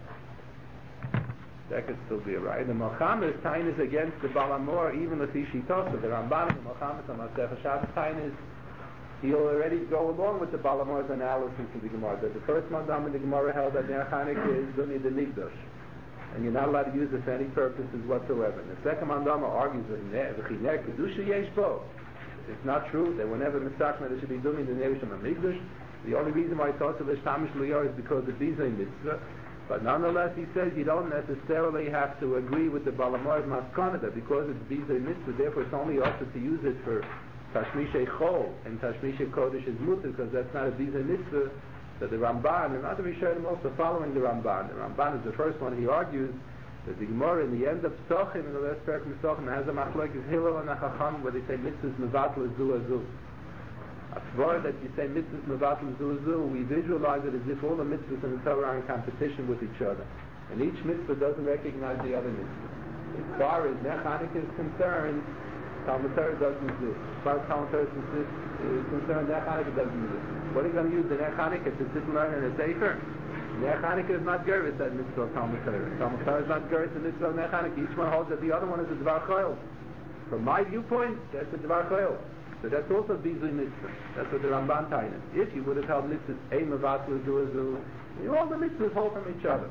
The Mohammed Tain is against the Balamor, even the Tishitos, the Ramban, the Mohammed, the Masechet Shabbos Tain is. He'll already go along with the Balamor's analysis of the Gemara. That the first Mandam in the Gemara held that Ner Chanukah is Duni the Migdash, and you're not allowed to use it for any purposes whatsoever. And the second Mandam argues that Ner Kedusha Yeshbo. It's not true. They were never mistaked that it should be Duni the Nerishim Migdash. The only reason why it's also the Shtamish Lior is because of Bizui Mitzvah. But nonetheless, he says you don't necessarily have to agree with the Balamor's Maskana that because it's Bizui Mitzvah, therefore it's only also to use it for Tashmishay Chol and Tashmishay Kodesh is mutter because that's not a Bizui Mitzvah. So the Ramban and other Rishonim also following the Ramban. The Ramban is the first one. He argues that the Gemara in the end of Psochim, in the last paragraph of Psochim, has a machlok is Hillel and Achacham where they say mitzvahs mevatel zu. A svara that you say mitzvahs mevatel zu, we visualize it as if all the mitzvahs in the Torah are in competition with each other, and each mitzvah doesn't recognize the other mitzvah. As far as Ner Chanukah is concerned, Talmud Torah doesn't exist. As far as Talmud Torah is concerned, Ner Chanukah doesn't exist. What are you going to use the Ner Chanukah to sit and learn in a sefer? Ner Chanukah is not gerus that mitzvah of Talmud Torah. Talmud Torah is not gerus the mitzvah of Ner Chanukah. Each one holds that the other one is a Dvar Chayil. From my viewpoint, that's a Dvar Chayil. So that's also Bizui Mitzvah. That's what the Ramban Taina. If you would have held mitzvahs, a Mavatlu, Zu, all the mitzvahs hold from each other.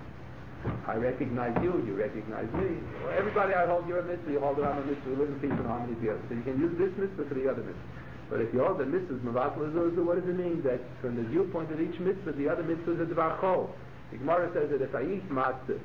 I recognize you recognize me. Well, everybody I hold you're a mitzvah, you hold around a mitzvah, we live in peace and harmony together. So you can use this mitzvah for the other mitzvah. But if you hold the mitzvahs, Mavatlu, Zu, what does it mean? That from the viewpoint of each mitzvah, the other mitzvah is a Dvar Chol. The Gemara says that if I eat matzah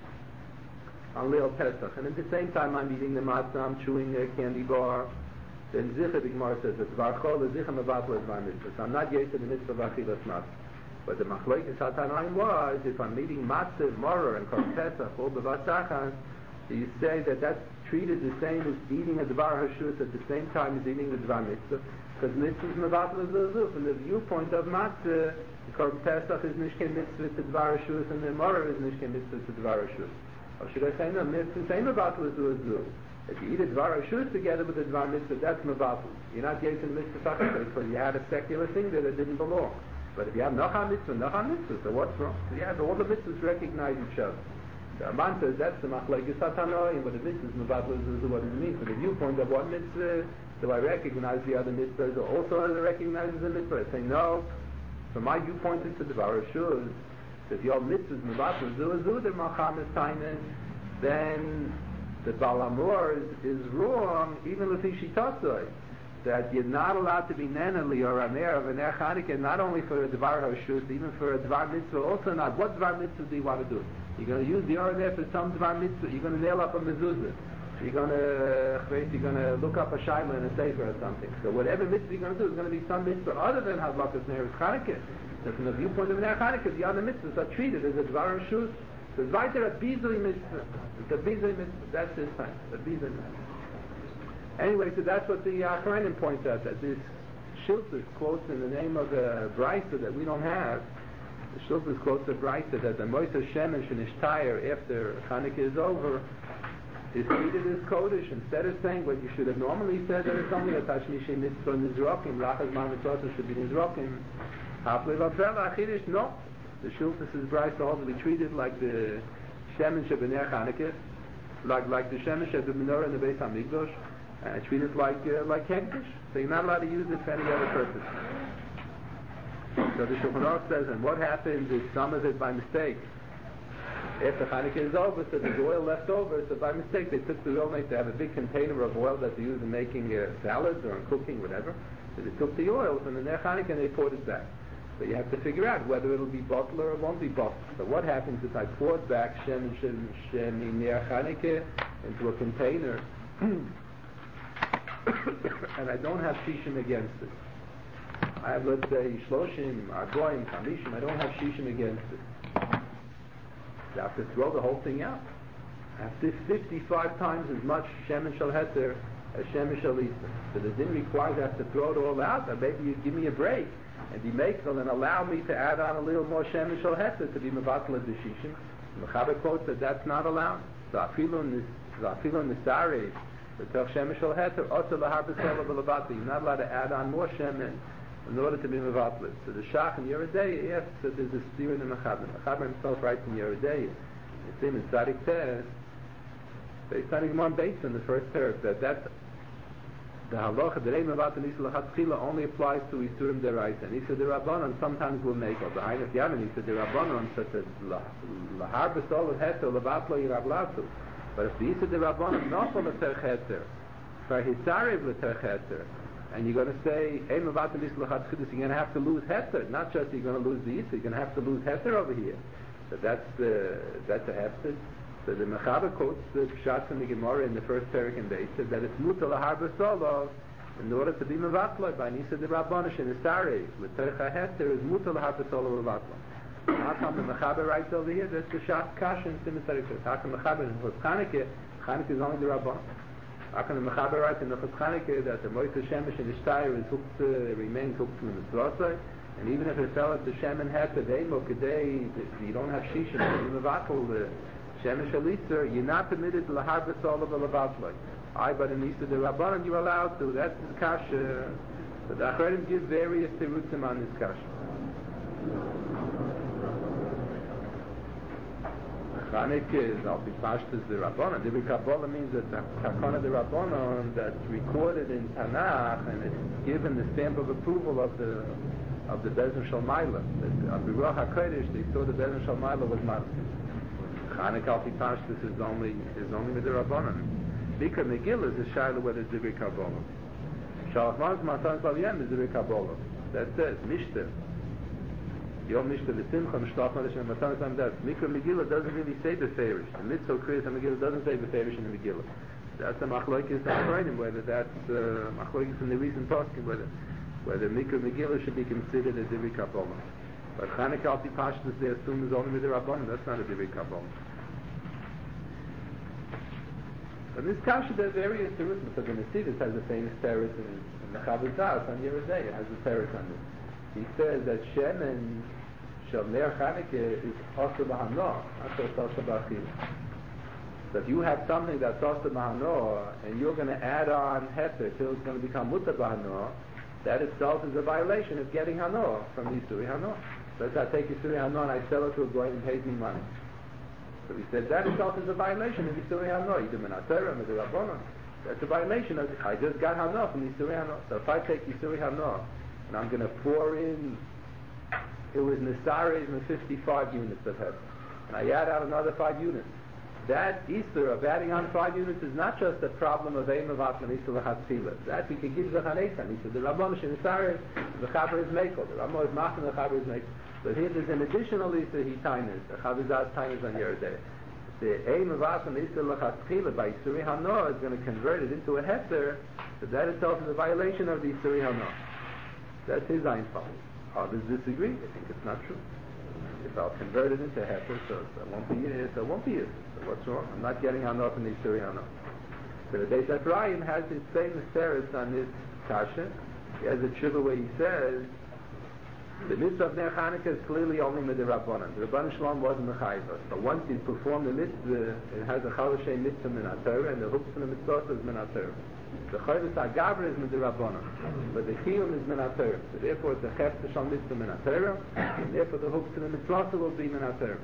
on Leil Pesach, and at the same time I'm eating the matzah, I'm chewing a candy bar, then Zicha, the Gemara says that Dvar Chol is Zicha Mavatlu is my mitzvah. So I'm not yet to the mitzvah of Achilas matzah. But the Machlokes Hatanaim was, if I'm eating matzah, maror, and Korban Pesach, or B'vat Shachar, you say that that's treated the same as eating a Dvar Hashus at the same time as eating the Dvar Mitzvah, because mitzvah is Mavatlu Zuzu. From the viewpoint of matzah, the Korban Pesach is Nishke Mitzvah to Dvar Hashus, and the maror is Nishke Mitzvah to Dvar Hashus. Or should I say no, mitzvah, same mevatel zu. If you eat a dvar reshus together with a dvar mitzvah, that's mevatel. You're not getting the mitzvah sacrifice because you had a secular thing there that didn't belong. But if you have nachar mitzvah, so what's wrong? So you have all the mitzvahs recognize each other. The Ramban says that's the machlekes hatanoim, but the mitzvahs mevatel zu, what does it mean? From the viewpoint of one mitzvah, do I recognize the other mitzvahs, or also I recognize the mitzvah? I say no. From my viewpoint, it's a dvar reshus. If your mitzvahs mevatel zu, the macham is tainis, then the Balamor is wrong, even if he shitatzoi, that you're not allowed to be nenali or aner of an Chanukah, not only for a dvar hashut, even for a dvar mitzvah. Also, not what dvar mitzvah do you want to do? You're going to use the oraner for some dvar mitzvah. You're going to nail up a mezuzah. You're going to look up a shaila in a sefer or something. So whatever mitzvah you're going to do is going to be some mitzvah other than hadlakas ner Chanukah. So from the viewpoint of ner Chanukah, the other mitzvahs are treated as a dvar hashut. So it's weiter a bizui mitzvah. It's a bizui mitzvah. That's his time. A bizui mitzvah. Anyway, so that's what the Achronim points out, that this Shiltus quotes in the name of the Brisa that we don't have. The Shiltus quotes the Brisa that the Moisa Shemesh and Ishtayr after Chanukah is over is treated as Kodesh, instead of saying what you should have normally said, that it's only a Tashmishi Mitzvah Nizrokim, Rachaz Mamitzvah should be Nizrokim. Hafle Vafela Achidish, no. The Shiltus' Brisa holds to be treated like the Shemesh of B'nei Chanukah, like the Shemesh of the Menorah in the Beis HaMikdash, treat it like Hekdesh. So you're not allowed to use it for any other purpose. So the Shulchan Aruch says, and what happens is some of it by mistake. After Chanukah is over, so there's oil left over, so by mistake they took the oil, they have a big container of oil that they use in making salads or in cooking, whatever. So they took the oil from the Ner Chanukah and they poured it back. So you have to figure out whether it'll be bottled or it won't be bottled. So what happens if I poured back Shem Ner Chanukah into a container and I don't have shishim against it? I have, let's say, shloshim, argoim, chamishim, I don't have shishim against it. I have to throw the whole thing out. I have to 55 times as much shemen shel heter as shemen shel isa. So the din requires I have to throw it all out, or maybe you give me a break and be makel and allow me to add on a little more shemen shel heter to be mevatel of the shishim. The Mechaber quotes that that's not allowed. So afilon nisarei, the toch shemen shel heter, also lahar b'sola v'levati. You're not allowed to add on more shemen in order to be mevatel. So the Shach in Yeridei asks that there's a steer in the Mechaber. The Mechaber himself writes in Yeridei, it's in Tzadik Tez, based on Gemara based on the first parak, that's the halacha, the reim mevatel Isa l'chatchila only applies to Isurim deraisa. And Isa derabanan sometimes will make, or the Hainas Yamin Isa derabanan, such as lahar b'sol heter levatlo yirablatu. But if the Isa derabanan nafal l'terch heter, for hisarev l'terch heter, and you're going to say, you're going to have to lose heter. Not just you're going to lose the Isa, you're going to have to lose heter over here. So that's a hefted. So the Mechaber quotes the Pshat from the Gemara in the first parak and they said that it's mutal lahar b'solov in order to be mevatla by Nisa de Rabbanish and Isarei with Tercha heter is mutal lahar b'solov mevatla. How come the Mechaber writes over here? That's the Shach Kash and Simon Tzaddik. How come the Mechaber in Chanukah is only the Rabban? How can the Mechaber write in the Chanukah that the Moitz Shemesh and Ishtayr is hooked, remains hooked to the Mitzvah, and even if it fell at the Shem and Het, you don't have Shishim, you mevatel the Shemesh Elisa, you're not permitted lahar b'sol of a levatloi. But in Isa de Rabbanan you're allowed to. That's the kasha. So the Achronim give various terutzim on this kasha. Chanukah is al pashtas the Rabbanan. The Kabbalah means that the Takana the Rabbanan that's recorded in Tanakh and it's given the stamp of approval of the Bezdin Shel Maila. Of the Ruach HaKodesh, they saw the Bezdin Shel Maila was Matzah. Chanukah al pashtas is only with the Rabbanan. Mikra Megillah is a shayla whether it's Divrei Kabbalah. Shalach Manas Matan Klaviyem is Divrei Kabbalah. That says Mishter. Yom Mishter v'Simcha Mishlach Madash and Matan Sam Das. Mikra Megillah doesn't really say Beferish. The Mitzvah Kriyas Megillah doesn't say Beferish in the Megillah. That's a machlokes Achronim, whether that's machlokes in the recent poskim, whether Mikra Megillah should be considered a Divrei Kabbalah. But Chanukah al pashtas they assume is only with the Rabbanan. That's not a Divrei Kabbalah. But this kasha there are various terutzim because the Nesidus has a famous teretz in the Chavazas on Yeridei. It has a teretz on it. He says that Shemen Shel Ner Chanukah is also b'hanah, not just also b'achil. So if you have something that's also Bahanoah, and you're going to add on Heter till it's going to become Mutter Bahanoah, that itself is a violation of getting Hanoah from the Yisuri Hanoah. Let's say I take Yisuri Hanoah and I sell it to a guy and pays me money. So we said that itself is a violation of Yisuri Hanoah. Either Menatera, Medirabbanan. That's a violation of, I just got Hanoah from Yisuri Hanoah. So if I take Yisuri Hanoah and I'm going to pour in, it was Nisares and 55 units of Heter, and I add out another 5 units. That Easter of adding on 5 units is not just a problem of Eim of Atman Easter L'Chatzila. That we can give Zechanetan. He said the Rabbonish in Nisares, the Chaber is Mekel. The Rabbonish is Machan, the Chaber is Mekel. But here there's an additional Easter he tainas. The Chavizaz tainas on Yeridei. The Eim of Atman Easter L'Chatzila by Yisuri Hanoah is going to convert it into a Heter, so that itself is a violation of the Yisuri Hanoah. That's his Einfall. Others disagree. They think it's not true. If I'll convert it into Heter, so it won't be it. So what's wrong? I'm not getting Hanoah from the Yisuri Hanoah. So the Beis Ephraim has his famous teretz on this kasha. He has a tshuva where he says the mitzvah of Ner Chanukah is clearly only Midirabbanan. The Rabban Shalom wasn't mechayiv us. But once he performed the mitzvah, it has a Chaloshem mitzvah min HaTorah, and the hooks and the mitzvot is min HaTorah. The Chodesh HaGavra is Midirabbanan, but the Chiyum is min HaTorah. So therefore it's a Chefta Shal mitzvah min HaTorah, and therefore the hooks and the mitzvot will be min HaTorah.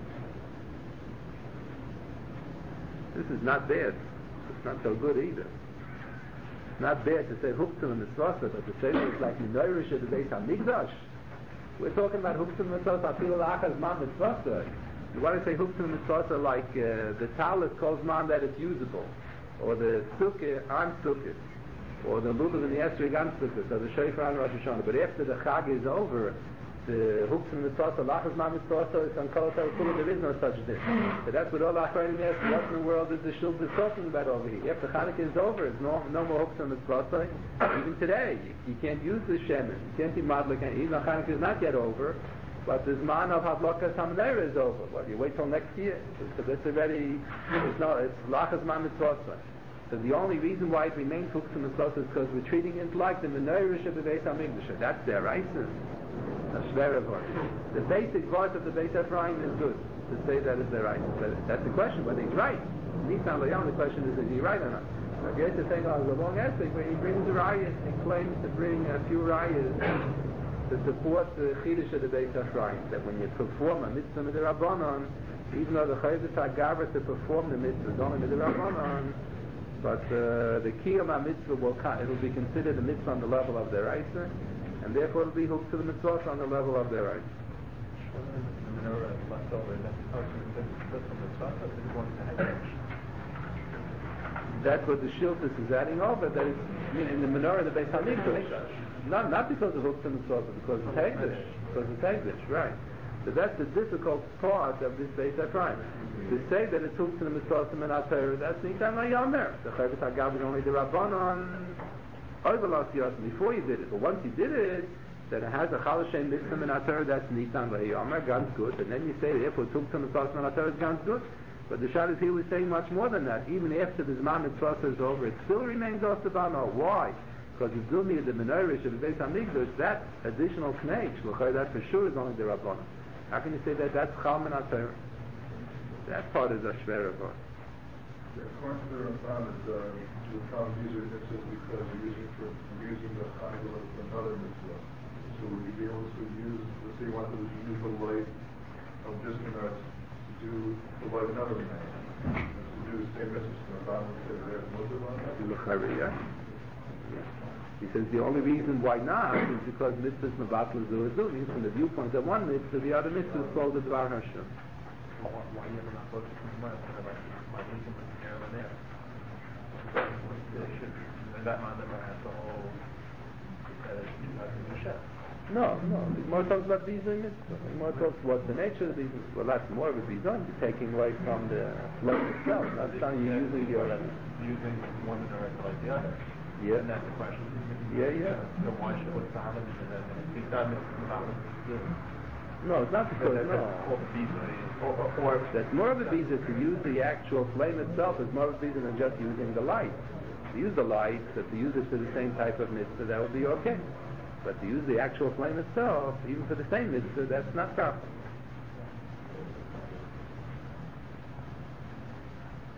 This is not bad. It's not so good either. It's not bad to say hooks and the mitzvot, but to say it's like Menorah of the Beis HaMikdash. We're talking about hooks and mitzvot, afilu la'achas man mitzvot. You want to say hooks and mitzvot like the talis calls man that it's usable, or the sukkah on sukkah, or the lulav and the esrog on sukkah, or the shofar on Rosh Hashanah. But after the chag is over, the hooks and mitzvot, la'achas man mitzvot, is on kol haTorah, there is no such thing. So that's what all Achronim ask, what in the world is the shul is talking about over here? After Chanukah is over, it's no more hooks and mitzvot. Even today, you can't use the shemen, you can't be madlik, even though Chanukah is not yet over, but the zman of hadlokas hamnera is over. Well, you wait till next year, so that's already, it's la'achas man mitzvot. So the only reason why it remains hooks and mitzvot is because we're treating it like the menorah of the Beis HaMikdash. That's their Isis. The basic voice of the Beis Ephraim is good to say that is their right. But that's the question, whether he's right. Nisan Leon, the question is he right or not? So if you have to say, there's a long essay where he brings a rayas, he claims to bring a few rayas to support the Chiddush of the Beis Ephraim, that when you perform a mitzvah midirabbanan, even though the Chodesh HaGavra to perform the mitzvah is only midirabbanan, but the Kiyum HaMitzvah it'll be considered a mitzvah on the level of their Raisa, and therefore it'll be hooked to the mitzvot on the level of their right. That's what the Shiltus is adding over. That is, in the menorah of the Beis HaMikdash, not because of hooks to the mitzvot, but because of Hegdish, right? So that's the difficult part of this Beis Ephraim. To say that it's hooked to the mitzvot and HaTorah, that's the Nitan Layomer. The Chodesh HaGavra is only the Rabbanon. Before you did it, but once you did it, then it has a Chaloshem mitzvah min HaTorah, that's Nitan Layomer, ganz good, and then you say therefore it's hooked to the mitzvot and HaTorah is ganz good. But the Shabbos here was saying much more than that. Even after the Zman mitzvah is over, it still remains off the Bano. Why? Because it's still near the menorah of the Beis HaMikdash, that additional knech, that for sure is only the Rabbanon. How can you say that that's Chal min HaTorah? That part is a shver of us. According to the Ramban, the Talmud user mitzvah because you're using the chayil of another mitzvah. So would you be able to use, let's say you wanted to use the light of this minhag to do the light of another minhag, to do the same mitzvah. The Ramban would say there's Muslim on that? He says the only reason why not is because mitzvahs mevatl zu. From the viewpoint of one mitzvah, the other mitzvah is called the Dvar Hashem. Why you not supposed to come out there? That man never has the whole No. The Gemara talks about Bizon mitzvah. The Gemara talks what's the nature of the Bizon. Well, that's more of a Bizon. You're taking away from the flow itself. That's telling you using your using one menorah to light the other. Yeah. And that's the question. Yeah. So why should what's the Haman and he's done it? No, it's not because or that's more of a visa to use the actual flame itself is more of a visa than just using the light. To use the light, to use it for the same type of mitzvah, that would be okay. But to use the actual flame itself, even for the same mitzvah, that's not proper.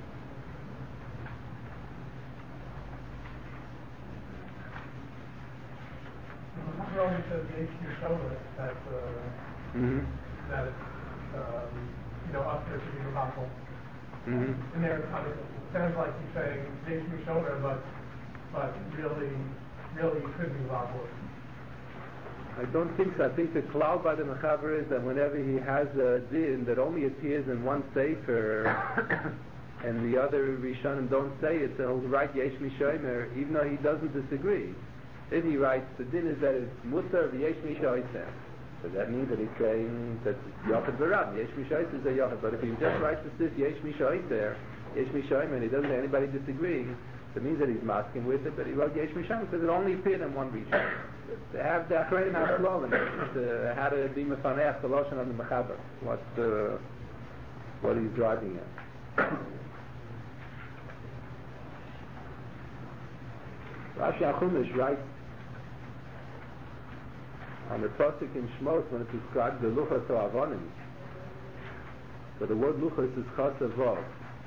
he says Yesh Yishoma, that that it's up there to be Mechapel. And there, I mean, it sounds like he's saying Yesh Yishoma, but really it could be Mechapel. I don't think so. I think the cloud by the Mechaber is that whenever he has a din that only appears in one sefer and the other Rishonim don't say it, so he'll write Yesh Mishomer even though he doesn't disagree. Then he writes, the din is that it's Musar Yesh Mishomer. So that means that he's saying that it's Yochid Barab. Yesh Mishomer is a Yochid. But if he just writes the Sif Yesh Mishomer, and he doesn't have anybody disagreeing, it means that he's masking with it, but he wrote Yesh Mishomer because it only appeared in one region. To have the Achrein HaSlovim, how to be Mefanech, the Lashon of the Mechaber, what he's driving at. Rashi HaChumash writes on the Pasuk in Shmos when it describes the Luchos or Avonim. So the word Luchos is Chas Avov.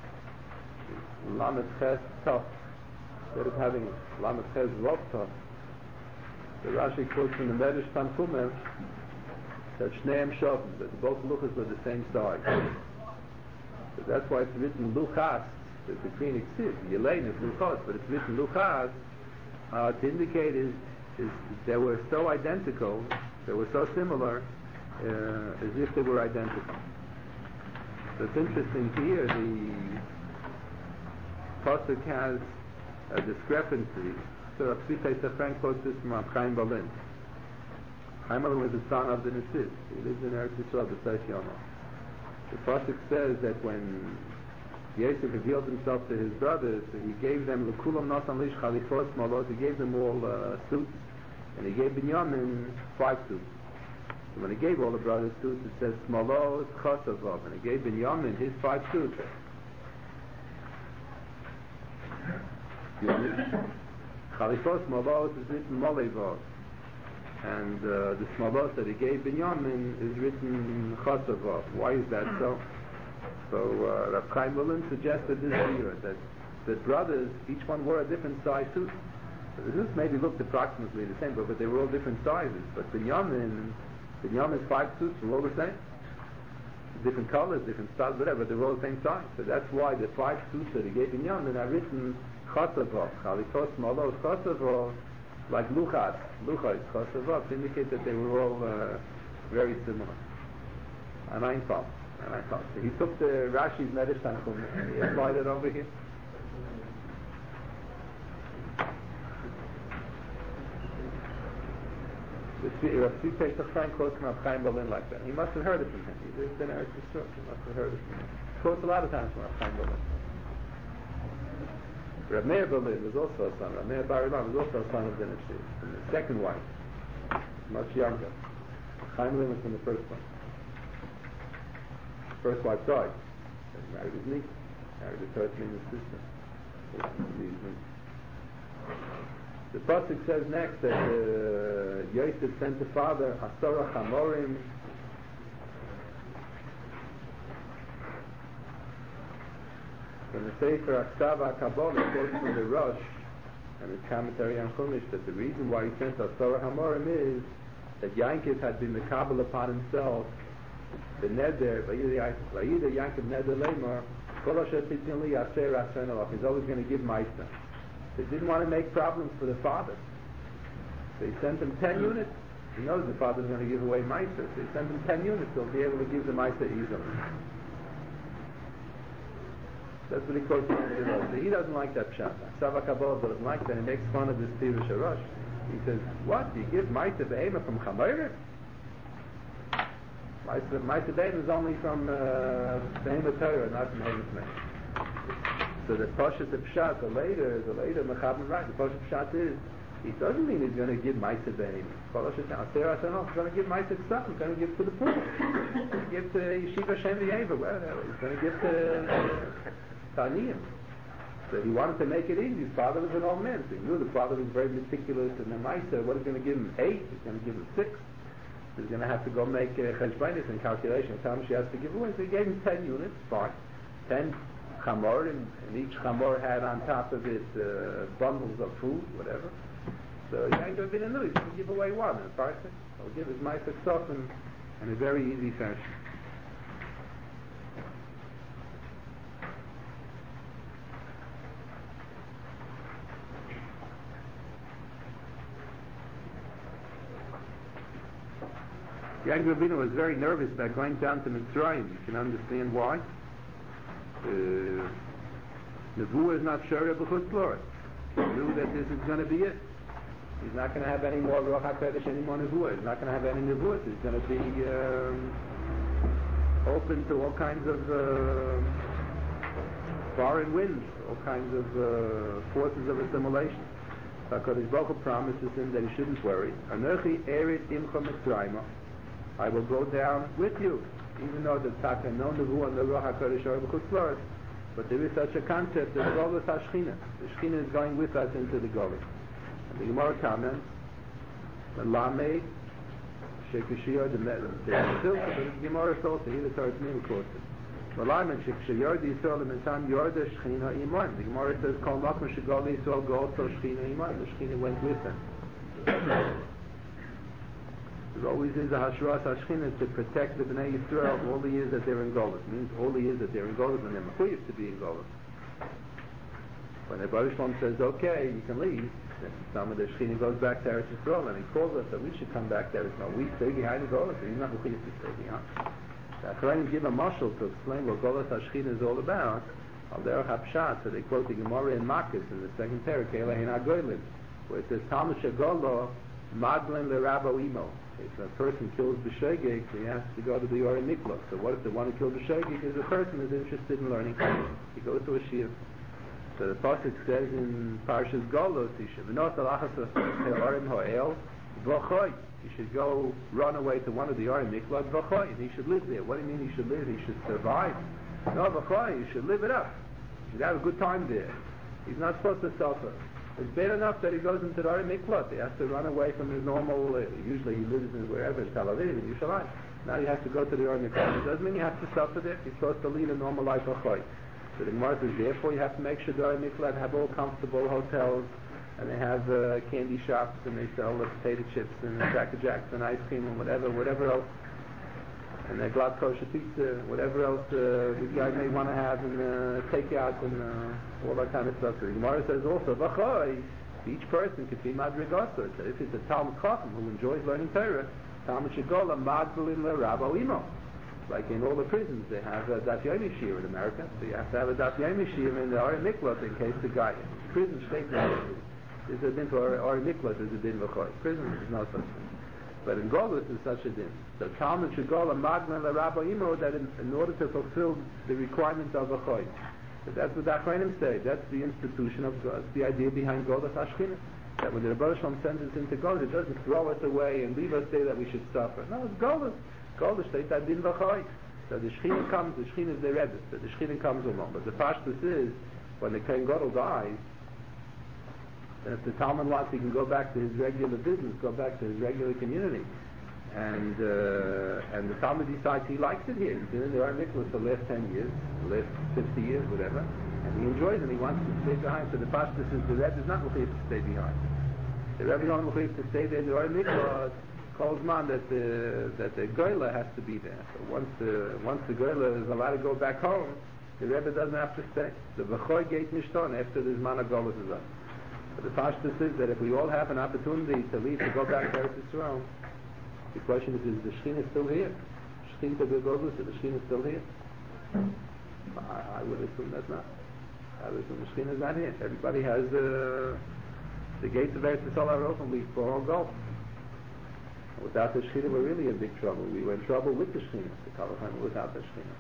Lamed Ches Tov. Instead of having Lamed Ches Vov Tov. The Rashi quotes from the Medrash Tanchuma that Shneim Shovim, that both Luchos are the same size. So that's why it's written Luchas. There's between Iksiv, Yelein is Luchos, but it's written Luchas to indicate is they were so identical, they were so similar, as if they were identical. So it's interesting here, the Pasuk has a discrepancy. So Rav Tzvi Pesach Frank quotes this from Chaim Berlin. Chaim Berlin was the son of the Nesis. He lived in Eretz Yisrael, the Seif Yonah. The Pasuk says that when Yosef revealed himself to his brothers, he gave them L'kulam Nasan Lish Chalifos Malot, he gave them all suits, and he gave Binyamin 5 suits. So when he gave all the brothers suits, it says Smalot Chosavov, and he gave Binyamin his 5 suits. Chalifos Malot is written Molevov, and the Smalot that he gave Binyamin is written Chosavov. Why is that so? So Rav Chaim Berlin suggested this here, that the brothers, each one wore a different size suit. So the suits maybe looked approximately the same, but they were all different sizes. But Binyamin's 5 suits were all the same. Different colors, different styles, whatever, they were all the same size. So that's why the 5 suits that he gave Binyamin are written Chosavov, Chalifos Malos Chosavov, like Luchas Chosavov, to indicate that they were all very similar. And Einfeld. So he took the Rashi's Medrash Tanchuma and he applied it over here. Rav Tzvi Pesach Frank quotes from Rav Chaim Berlin like that. He must have heard it from him. He lived in Eretz Yisrael. He must have heard it from him. He quotes a lot of times from Rav Chaim Berlin. Rav Meir Berlin was also a son. Rav Meir Bar Ilan was also a son of the Nesis, from the second wife, much younger. Chaim Berlin was from the first one. First wife died. He married his niece. Married his third his sister. The Pasuk says next that Yosef sent the father Asara Chamorim. When the Sefer Aksava Kabbalah quotes from the Rosh and his commentary on Chumash that the reason why he sent Asara Chamorim is that Yankov had been mekabel upon himself the neder, Vayida Yankov neder lemar, Kol asher titin li aser aser nalach. He's always going to give Maisa. They didn't want to make problems for the father. They sent him 10 units. He knows the father's going to give away Maisa. So they sent him 10 units. They'll be able to give the Maisa easily. That's what he quotes from the Rosh. So he doesn't like that pshat. Sava Kabbalah doesn't like that. He makes fun of this Pirush HaRosh. He says, what? Do you give Maisa Behema from Chamayra? Maisa Behema is only from Behema Torah, not from Behema Meir. So the Pashat the Pshat, the later Mechabim right. The Pashat Pshat is, it doesn't mean he's going to give Maisa Behema. He's going to give Maisa Ksaf. He's going to give to the poor. He's going to give to Yeshiva Shem V'Yeva, whatever. He's going to give to Taniyim. So he wanted to make it easy. His father was an old man, so he knew the father was very meticulous in the Maisa. What he's going to give him 8? He's going to give him 6. He's going to have to go make cheshbonis and calculation of how much he has to give away. So he gave him 10 units, fine. 10 chamor, and each chamor had on top of it bundles of food, whatever. So Yaakov Avinu knew he's going to give away one in Parsha. He'll give his Ma'aseh Ksofim in a very easy fashion. Yaakov Avinu was very nervous about going down to Mitzrayim. You can understand why. Nevuah is not Shara B'chutz La'aretz. He knew that this is going to be it. He's not going to have any more Ruach HaKodesh, any more Nevuah. He's not going to have any Nevuah. He's going to be open to all kinds of foreign winds, all kinds of forces of assimilation. HaKadosh Baruch Hu promises him that he shouldn't worry. Anochi ered imcha Mitzrayim. I will go down with you, even though there's no Nevuah and no Ruach HaKodesh or B'chutz La'aretz. But there is such a concept as Golus HaShechina. The Shechina is going with us into the Golus. And the Gemara comments, Lamed, Shekishiyah, the Silka, but the Gemara is also here, the Torah's name quotes it. Lamed, Shekishiyah, the Yisrael, the Mentam, Yorda, Shechina, Iman. The Gemara says, Kol Makom Shegol Yisrael, go also Shechina, Iman. The Shechina went with them. There always is a Hashras HaShechina to protect the Bnei Yisrael all the years that they're in Golus. It means all the years that they're in Golus and they're mechuyev to be in Golus. When the Baruch Shalom says, okay, you can leave, then some of the Shechina goes back to Eretz Yisrael and he calls us that we should come back to Eretz Yisrael. We stay behind the Golus, and he's not mechuyev to stay behind. The Acharayim give a mashal to explain what Golus HaShechina is all about. Al derech hapshat, so they quote the Gemara in Makkos in the second parak, Elohein HaGoylim, where it says, Talmud Shegolo, Madlin L'Rabo Imo. If a person kills B'Shegeg, he has to go to the Ori Miklo. So what if the one who killed B'Shegeg is a person who is interested in learning? He goes to a shiur. So the pasuk says in Parshas Golos, he should go run away to one of the Ori Miklo, V'choy, and he should live there. What do you mean he should live? He should survive? No, V'choy, he should live it up. He should have a good time there. He's not supposed to suffer. It's bad enough that he goes into the Ori Miklot. He has to run away from his normal, usually he lives in wherever, Tel Aviv, in Yerushalayim. Now he has to go to the Ori Miklot. It doesn't mean you have to suffer there. He's supposed to lead a normal life of choy. So the Gemara says, therefore you have to make sure the Ori Miklot have all comfortable hotels, and they have candy shops, and they sell potato chips, and Cracker Jacks, and ice cream, and whatever else. And a glad kosher pizza, whatever else the guy may want to have, and takeout, and all that kind of stuff. So the Gemara says also, V'choy, each person could be madrigoso. So if it's a Talmud Chacham who enjoys learning Torah, Talmud Shegola Magdalin LeRabbo Imo. Like in all the prisons, they have a Daf Yomi Shiur in America, so you have to have a Daf Yomi Shiur in the Ori Miklot in case the guy, prison state is a din for Ori Miklot, is a din V'choy. Prison is not such a thing. But in Golus is such a din. So Talmud Shegola Magna LeRabbo Imo, that in order to fulfill the requirement of a choy. But that's what the Acharayim say. That's the institution of God. The idea behind Golus HaShechina. That when the Rebbe Shalom sends us into Golus, it doesn't throw us away and leave us there that we should suffer. No, it's Golus. Golus states that din v'choy. So the Shechina comes, the Shechina is the Rebbe. So the Shechina comes along. But the Pashtus is, when the Kohen Gadol dies, and if the Talmud wants, he can go back to his regular business, go back to his regular community. And the Talmud decides he likes it here. He's been in the Ori Miklot for the last 10 years, the last 50 years, whatever, and he enjoys it, he wants to stay behind. So the Pashtus is the Rebbe is not mechuyev to stay behind. The Rebbe is not mechuyev to stay there in the Ori Miklot, calls man that the Goyla has to be there. So once the Goyla is allowed to go back home, the Rebbe doesn't have to stay. The V'choy gate nishton after the Zman HaGolus is up. But the Pashtus is that if we all have an opportunity to leave, to go back to Eretz Yisrael, the question is the Shechina still here? Shechina to Golus, is the Shechina still here? I would assume that's not. I would assume the Shechina is not here. Everybody has the gates of Eretz Yisrael are open, we all go. Without the Shechina, we're really in big trouble. We were in trouble with the Shechina, the Kalachim, without the Shechina.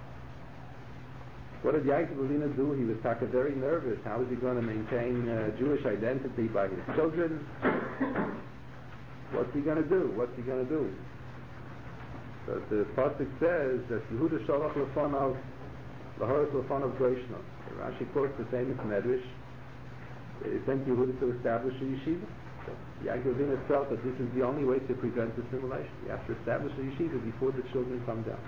What did Yaakov Avinu do? He was very nervous. How is he going to maintain Jewish identity by his children? What's he going to do? What's he going to do? So the pasuk says that Yehuda Shalach Lefanov Lahoros Lefanov Goishno. Rashi quotes the famous Medrash. They sent Yehuda to establish a yeshiva. So Yaakov Avinu felt that this is the only way to prevent assimilation. You have to establish a yeshiva before the children come down.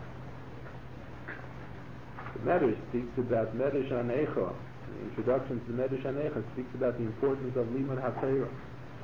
The Medrash speaks about Medrash Anecha. The introduction to the Medrash Anecha speaks about the importance of Limud HaTorah.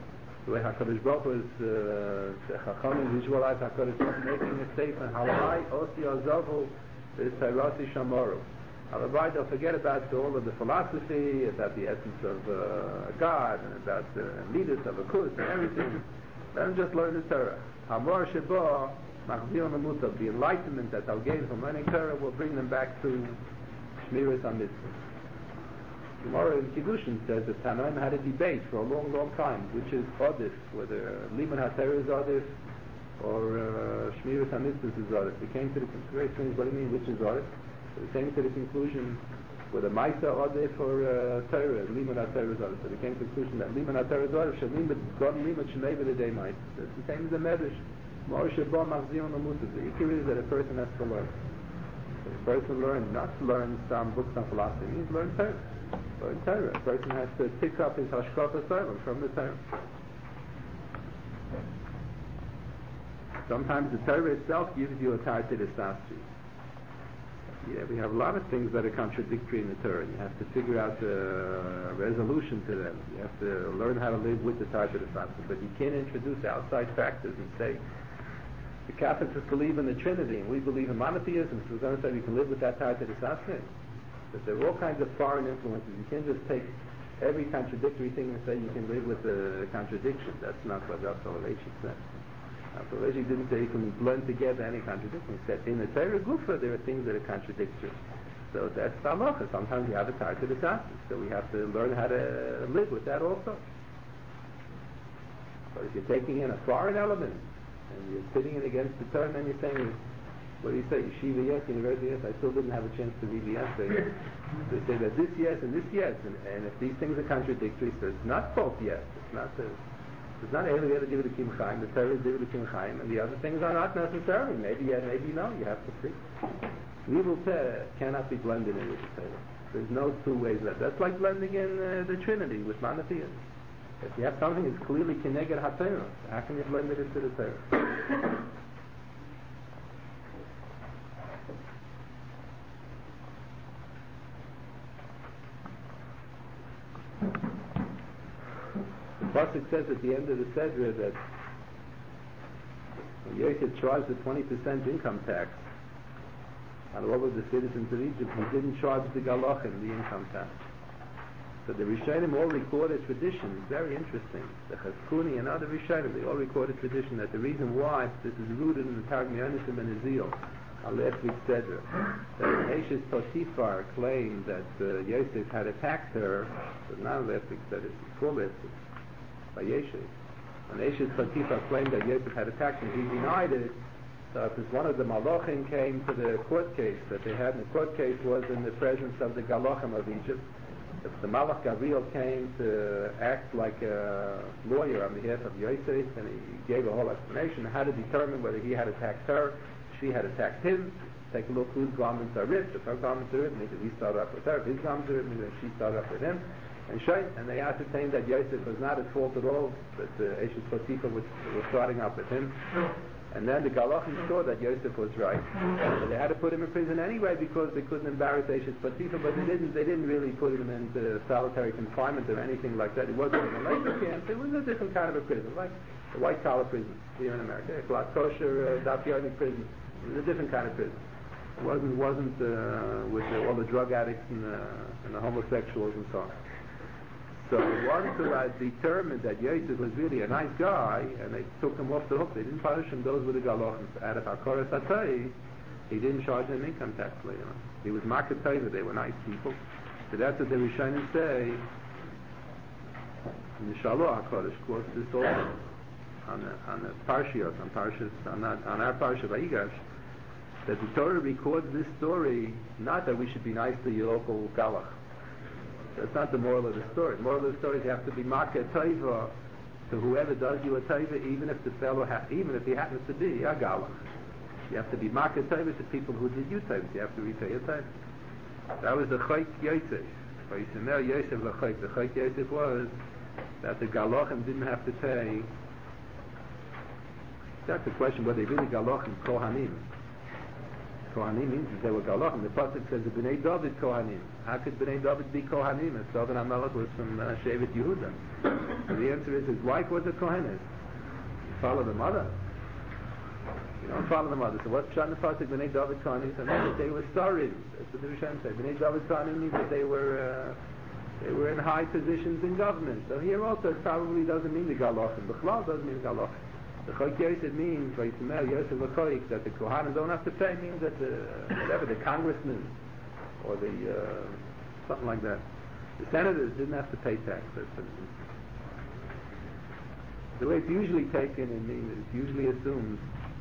The way HaKadosh Baruch Hu is Chachamim visualize HaKadosh Baruch Hu making a statement, Halavai Osi Azavu V'Tairasi Shamoru. Halavai, they'll forget about all of the philosophy, about the essence of God, and about the midas of a kus and everything. Let them just learn the Torah. Hamor Sheba Machzir Namuta, the enlightenment that they'll gain from learning Torah will bring them back to Shmiras HaMitzvah. Gemara in Kiddushin says that Tanoim had a debate for a long, long time, which is Odif, whether Liman HaTorah is Odif or Shmiras HaMitzvah is Odif. They came to the very strange, what do you mean, which is Odif? They came to the conclusion whether Maisa Odif or Torah, Liman HaTorah is Odif. So they came to the conclusion that Liman HaTorah is Odif, Shalim God Liman Shemei V'Dei Mait. That's the same as the Medrash. Gemara Sheba Machzir Namuta. The ikir is that a person has to learn. So a person learns, not to learn some books on philosophy, it means learn Torah. Learn Torah. A person has to pick up his Hashkafa Solim from the Torah. Sometimes the Torah itself gives you a Tartei D'Sassi. Yeah, we have a lot of things that are contradictory in the Torah. You have to figure out a resolution to them. You have to learn how to live with the Tartei D'Sassi. But you can't introduce outside factors and say, the Catholics believe in the Trinity and we believe in monotheism, so we're going to say we can live with that Tartei D'Sassi. But there are all kinds of foreign influences. You can't just take every contradictory thing and say you can live with the contradiction. That's not what Rav Soloveitchik said. Rav Soloveitchik didn't say you can blend together any contradiction. He said in the Torah Gufa there are things that are contradictory. So that's the halacha. Sometimes you have a Tartei D'Sassi. So we have to learn how to live with that also. But if you're taking in a foreign element and you're pitting it against the Torah, then you're saying, what do you say? Yeshiva yes, university yes. I still didn't have a chance to read the essay. They say that this yes and this yes, and if these things are contradictory, so it's not both yes. It's not Eliyah Divid Kim Chaim. The Torah is Divid Kim Chaim, and the other things are not necessarily. Maybe yes, maybe no. You have to see. Evil cannot be blended in with the Torah. There's no two ways left. That's like blending in the Trinity with monotheism. If you have something that's clearly Keneged HaTorah, how can you blend it into the Torah? The Pasuk says at the end of the Sedra that when Yosef charged the 20% income tax on all of the citizens of Egypt, he didn't charge the Galachim, the income tax. So the Rishonim all record a tradition, very interesting. The Chazkuni and other Rishonim, they all record a tradition that the reason why this is rooted in the Targum Yonasim and Ezil, on last week's Sedra, that Eshes Potiphar claimed that Yosef had attacked her, but not last week's Sedra, it's before last week, by Yeshes. And Eshes Potiphar claimed that Yosef had attacked him, he denied it. So if one of the Malachim came to the court case that they had, and the court case was in the presence of the Galachim of Egypt, if the Malach Gabriel came to act like a lawyer on behalf of Yosef, and he gave a whole explanation how to determine whether he had attacked her, she had attacked him, take a look whose garments are ripped. If her garments are ripped, maybe he started up with her. If his garments are ripped, maybe she started up with him. And they ascertained that Yosef was not at fault at all, that Eshes Potiphar was starting up with him. And then the Galachim saw that Yosef was right. So they had to put him in prison anyway because they couldn't embarrass Eshes Potiphar, but they didn't really put him into solitary confinement or anything like that. It wasn't in a labor camp. It was a different kind of a prison, like a white-collar prison here in America. A Glatt Kosher, Dafyonik prison. It was a different kind of prison. It wasn't with all the drug addicts and the homosexuals and so on. So once they had determined that Yosef was really a nice guy, and they took him off the hook, they didn't punish him, those were the Galachim. Out of HaKoras HaTorah, he didn't charge them income tax later on. He was Market Torah, they were nice people. So that's what the Rishonim say. In the Shalom HaKodesh quotes this also on the Parshiot, on our Parsha Vayigash, that the Torah records this story, not that we should be nice to your local Galach. That's not the moral of the story. The moral of the story is you have to be Market Taiva to whoever does you a Taiva, even if the fellow, even if he happens to be a Galach. You have to be Market Taiva to people who did you Taiva. You have to repay your Taiva. That was the Chayk Yosef. Yosef the Chayk Yosef was that the Galachim didn't have to pay. That's the question whether they really Galachim Kohanim. Kohanim means that they were Galachim. The Pasuk says the Bnei David Kohanim. How could Bnei David be Kohanim if David HaMelech was from Shevet Yehuda? So the answer is his wife was a Kohenes. You follow the mother. You don't follow the mother. So what's Pshat in the Pasuk? Bnei David Kohanim. So means that they were Sarim. That's what the Rishon said. Bnei David Kohanim means that they were in high positions in government. So here also it probably doesn't mean the Galachim. The Chlal doesn't mean the Galachim. The Chok Yosef means, Yosef L'Choik, that the Kohanim don't have to pay, means that the congressmen, or the, something like that. The senators didn't have to pay tax. That's what it means. The way it's usually taken, it's usually assumed,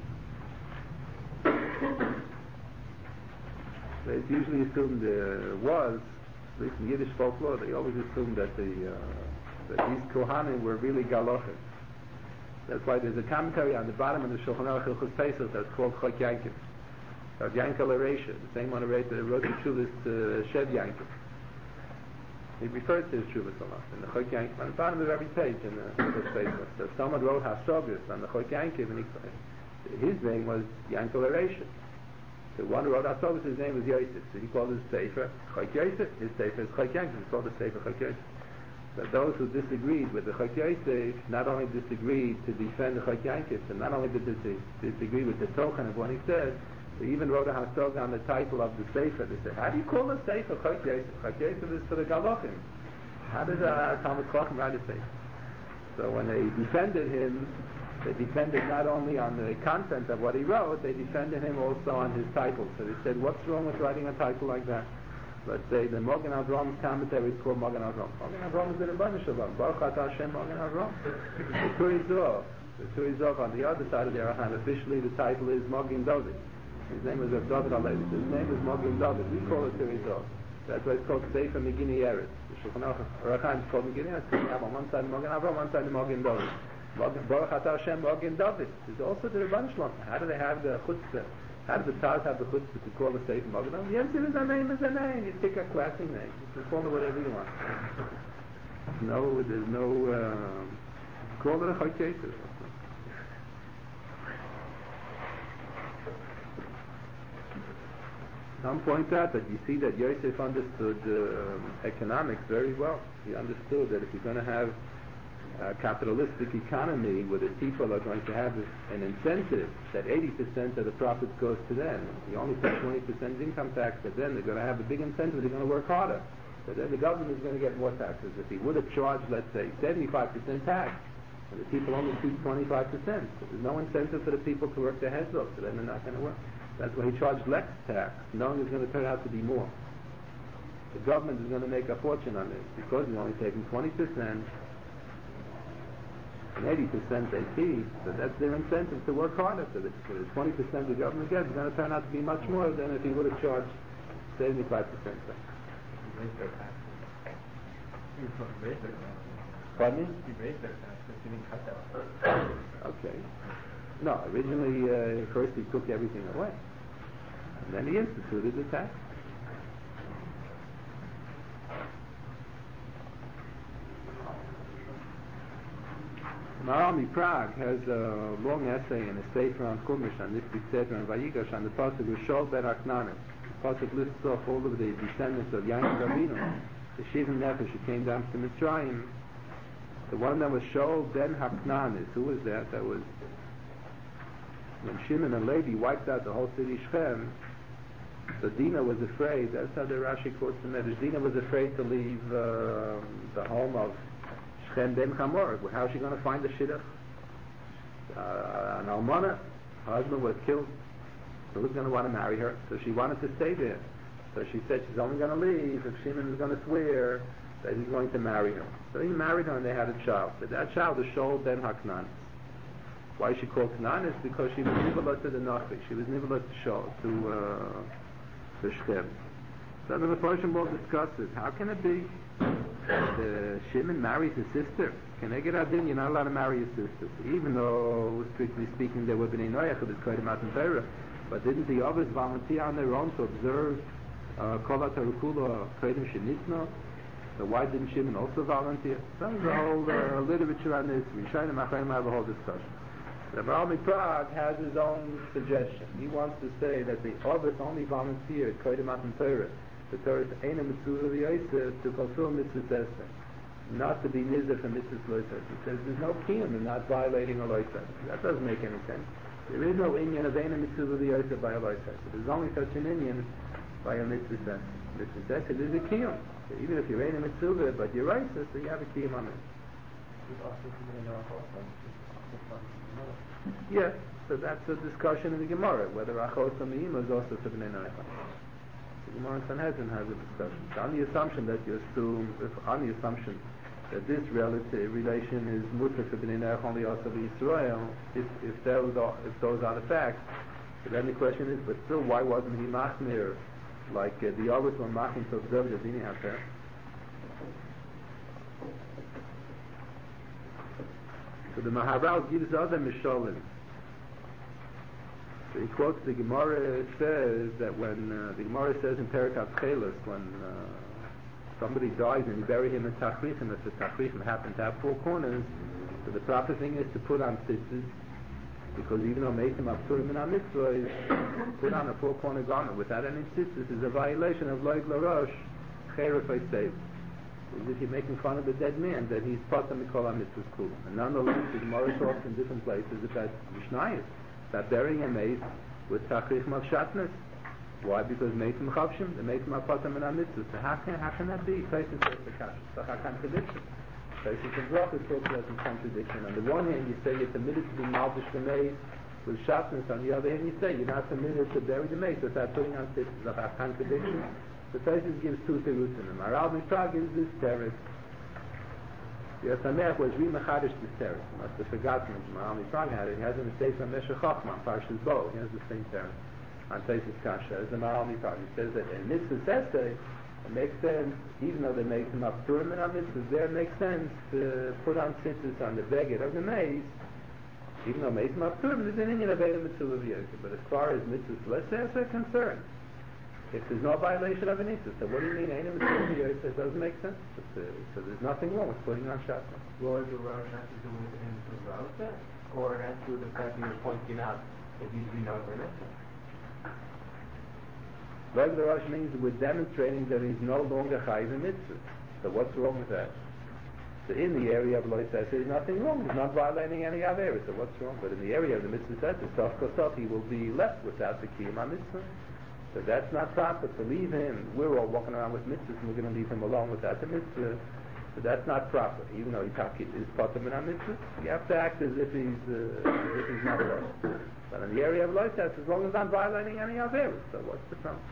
was, at least in Yiddish folklore, they always assumed that that these Kohanim were really Galachim. That's why there's a commentary on the bottom of the Shulchan Aruch Hilchos Pesach that's called Chok Yankiv. Yankel Eresha, the same one who wrote the Tshuvas Shev Yankiv. He refers to his Tshuvas a lot. In the Chok Yankiv, on the bottom of every page in the Hilchos Pesach. So someone wrote Hashogas on the Chok Yankiv, and his name was Yankel Eresha. The one who wrote Hashogas, his name was Yosef. So he called his Sefer Chok Yosef. His Sefer is Chok Yankiv. He called the Sefer Chok Yosef. But those who disagreed with the Chok Yosef not only disagreed to defend the Chok Yankiv, and not only did they disagree with the token of what he said, they even wrote a hasog on the title of the Sefer. They said, how do you call the Sefer Chok Yosef? Chok Yosef is for the Galachim. How does Talmud Chacham write a Sefer? So when they defended him, they defended not only on the content of what he wrote, they defended him also on his title. So they said, what's wrong with writing a title like that? Let's say the Magen Avram's commentary is called Magen Avram. Magen Avram is the Rebbeinu Shalom. Baruch Atah Hashem Magen Avram. The Turi Zov on the other side of the Arachan. Officially the title is Magen David. His name is David Alevi. His name is Magen David. We call it Turi Zov. That's why it's called Sefer Megini Eretz. The Shulchan Aruch Arachan is called Megini Eretz. You have on one side Magen Avram, one side Magen David. Baruch Atah Hashem Magen David. It's also the Rebbeinu Shalom. How do they have the chutzpah? How does the Taz have the chutzpah to call the Sefer Magen David? The answer is a name is a name. You pick a classic name. You can call it whatever you want. There's no, call it a Chok Yosef. Some point out that you see that Yosef understood economics very well. He understood that if you're going to have a capitalistic economy where the people are going to have an incentive that 80% of the profits goes to them. You only pay 20% income tax, but then they're going to have a big incentive, they're going to work harder. So then the government is going to get more taxes. If he would have charged, let's say, 75% tax, and the people only keep 25%, so there's no incentive for the people to work their heads off, so then they're not going to work. That's why he charged less tax, knowing it's going to turn out to be more. The government is going to make a fortune on this, because he's only taking 20%, and 80% they keep, so that's their incentive to work harder. So the 20% the government gets is going to turn out to be much more than if he would have charged 75%. He raised their taxes. Pardon me? He raised their taxes. He didn't cut them. Okay. No, originally, first he took everything away. And then he instituted the tax. Maharal Prague has a long essay in a sefer on Chumash, on this sefer on Vayigash, on the pasuk of Shaul ben Aknanis. The pasuk lists off all of the descendants of Yaakov Avinu, the Shivim Nefesh who came down to Mitzrayim. The one that was Shaul ben Aknanis, who was that? That was when Shimon and Levi wiped out the whole city Shechem. So Dinah was afraid. That's how the Rashi quotes the Medrash. Dinah was afraid to leave the home of Shechem ben Hamor. How is she going to find the shidduch? An almana, her husband was killed. So who's going to want to marry her? So she wanted to stay there. So she said she's only going to leave if Shimon is going to swear that he's going to marry her. So he married her and they had a child. But that child is Shaul ben Haknanis. Why is she called Knanis? Because she was nivelah to the Nachi. She was nivelah to Shaul, to Shechem. So the Mephoshim will discuss it. How can it be that Shimon marries his sister? Can I get out there? You're not allowed to marry your sister. Even though, strictly speaking, they were B'nai Noach, it was Kodim Matan Torah. But didn't the others volunteer on their own to observe Kol HaTarukula Kodim Shenitno? So why didn't Shimon also volunteer? So there's a whole literature on this. Rishonim Achronim have a whole discussion. The Maharal Prague has his own suggestion. He wants to say that the Ovis only volunteered Kodim Matan Torah, the Torah's Eina Mitzvah V'Yosef, to fulfill Mitzvah Esther, not to be Nizar for Mitzvah Loisas. He says there's no kiyum in not violating a Loisas. That doesn't make any sense. There is no inyan of Eina Mitzvah V'Yosef by a Loisas. There's only such an inyan by a Mitzvah Esther. Mitzvah Esther is a kiyum. So even if you're Eina Mitzvah, but you're Loisas, so you have a kiyum on it. Yes, so that's a discussion in the Gemara, whether Achos Amiyim is also for Bnei Noachim. The Gemara in Sanhedrin has a discussion. So on the assumption that you assume, on the assumption that this relative relation is mutter for Bnei Noach only also the Yisrael, if those are the facts, so then the question is, but still, why wasn't he machmir like the Yavut were machmir to observe the Dini Hafer? So the Maharal gives other mishalim. So he quotes the Gemara. Says that when the Gemara says in Perikat Chelis, when somebody dies and you bury him in Tachrichim, if the Tachrichim happen to have four corners, so the proper thing is to put on tzitzis, because even though Meitim Apturim in our mitzvah is put on a four-corner garment without any tzitzis is a violation of Loig Larosh Cheref Eisev. As if you're making fun of the dead man, that he's Patam Mikol HaMitzvahs Kul. And nonetheless, the Gemara talks in different places about Mishnayos, about burying a mace with Tachrich of Shatnez. Why? Because Meitim Chavshim, the Meitim Patam in HaMitzvahs. So how can that be? Places says the Kasha. So how contradiction? Places in Brachas talks about some contradiction. On the one hand, you say you're permitted to be Maldish the mace with Shatnez. On the other hand, you say you're not permitted to bury the mace without putting on tzitzis. So how contradiction? The Taisus gives two teruts in them. Maharal Prague gives this teretz. The Yasamech was re-mechadish this teretz. You must have forgotten it. Maharal Prague had it. He has a mistake on Meshech Chochmah, Parshas Bo. He has the same teretz on Taisus Kasha as the Maharal Prague. He says that in Mitzvah Sestei, it makes sense, even though they make them up Turim and on Mitzvahs, there it makes sense to put on tzitzis on the beggar of the mace, even though Meitim up Turim, there's an Indian of Eila Mitzvah of Yosef. But as far as Mitzvahs Lesser are concerned, if there's no violation of an Issa, so what do you mean Eina Mitzvah Yosef? It doesn't make sense. So there's nothing wrong with putting on Shatnez. Well, is the Rosh has to do with Eina Mitzvah Yosef? Or it has to do with the fact that you're pointing out that these be no relation? Like the Rosh means we're demonstrating that he's no longer Chayiv in Mitzvah. So what's wrong with that? So in the area of Lo Yisrael, there's nothing wrong. He's not violating any Avera. So what's wrong? But in the area of the Mitzvah, Sof Kosov, he will be left without the Kiyum HaMitzvah. So that's not proper to leave him. We're all walking around with mitzvahs and we're going to leave him alone without the mitzvah. So that's not proper. Even though he's Patam in our mitzvah, you have to act as if he's not alone. But in the area of Lois, as long as I'm violating any Averis, so what's the problem?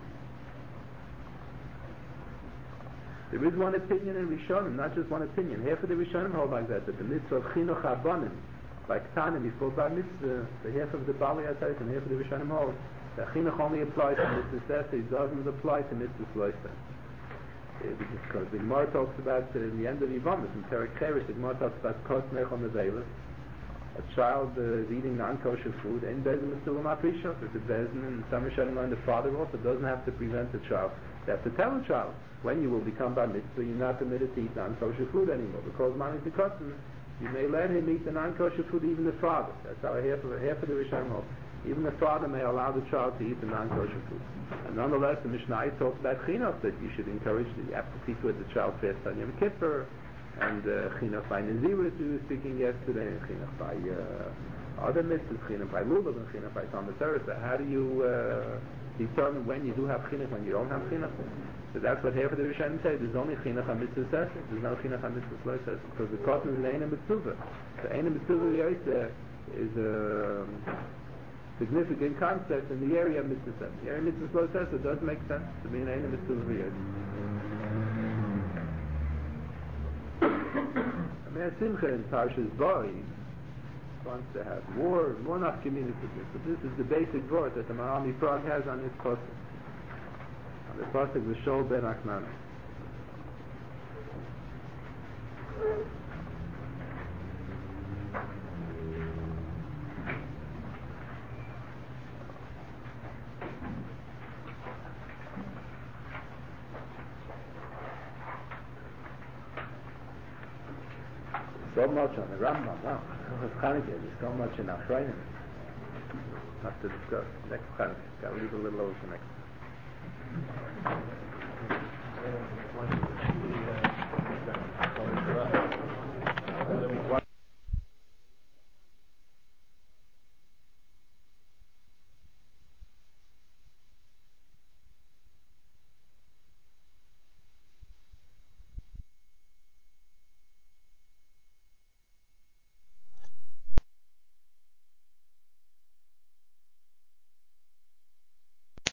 There is one opinion in Rishonim, not just one opinion. Half of the Rishonim hold like that the mitzvah of Chinuch Abanim, like Tanim before Bar Mitzvah, the half of the Bali Atayt and half of the Rishonim hold. The chinuch only applies to mitzvah seh, it doesn't apply to mitzvah loiseh. Because the Gemara talks about in the end of Yevamos, in Perek Cheres, the Gemara talks about kos nechon nevelis. A child is eating non-kosher food, and bezin mitzvah ma'prishos. If the bezin and some Rishonim learn the father also doesn't have to prevent the child. They have to tell the child when you will become bar mitzvah, you're not permitted to eat non-kosher food anymore. Because man is the custom, you may let him eat the non-kosher food, even the father. That's how half of the Rishonim hold. Even the father may allow the child to eat the non-kosher food. And nonetheless, the Mishnah talks about chinuch, that you should encourage, you have to teach with the child fast on Yom Kippur, and chinuch by Nazirus, we were speaking yesterday, and chinuch by other mitzvahs, chinuch by Lulav, and chinuch by Talmud Torah. So how do you determine when you do have chinuch, when you don't have chinuch? So that's what half of the Rishonim say. There's only chinuch on mitzvah session. There's no chinuch on mitzvah slow session, because the cotton is an Eina Mitzvah. So Eina Mitzvah Yosef is a significant concept in the area of mitzvah session. The area of mitzvah slow session does make sense to be an Eina Mitzvah Yosef. Meir Simcha in Parshas Bo wants to have more nafkamina to this. But this is the basic word that the Maharal Prague has on his pasuk. On the pasuk V'shol ben Aknana. so much on the Rambam, no. It's Chanukah, there's so much in Achrayim. Have to discuss next Chanukah. Got to leave a little over for next.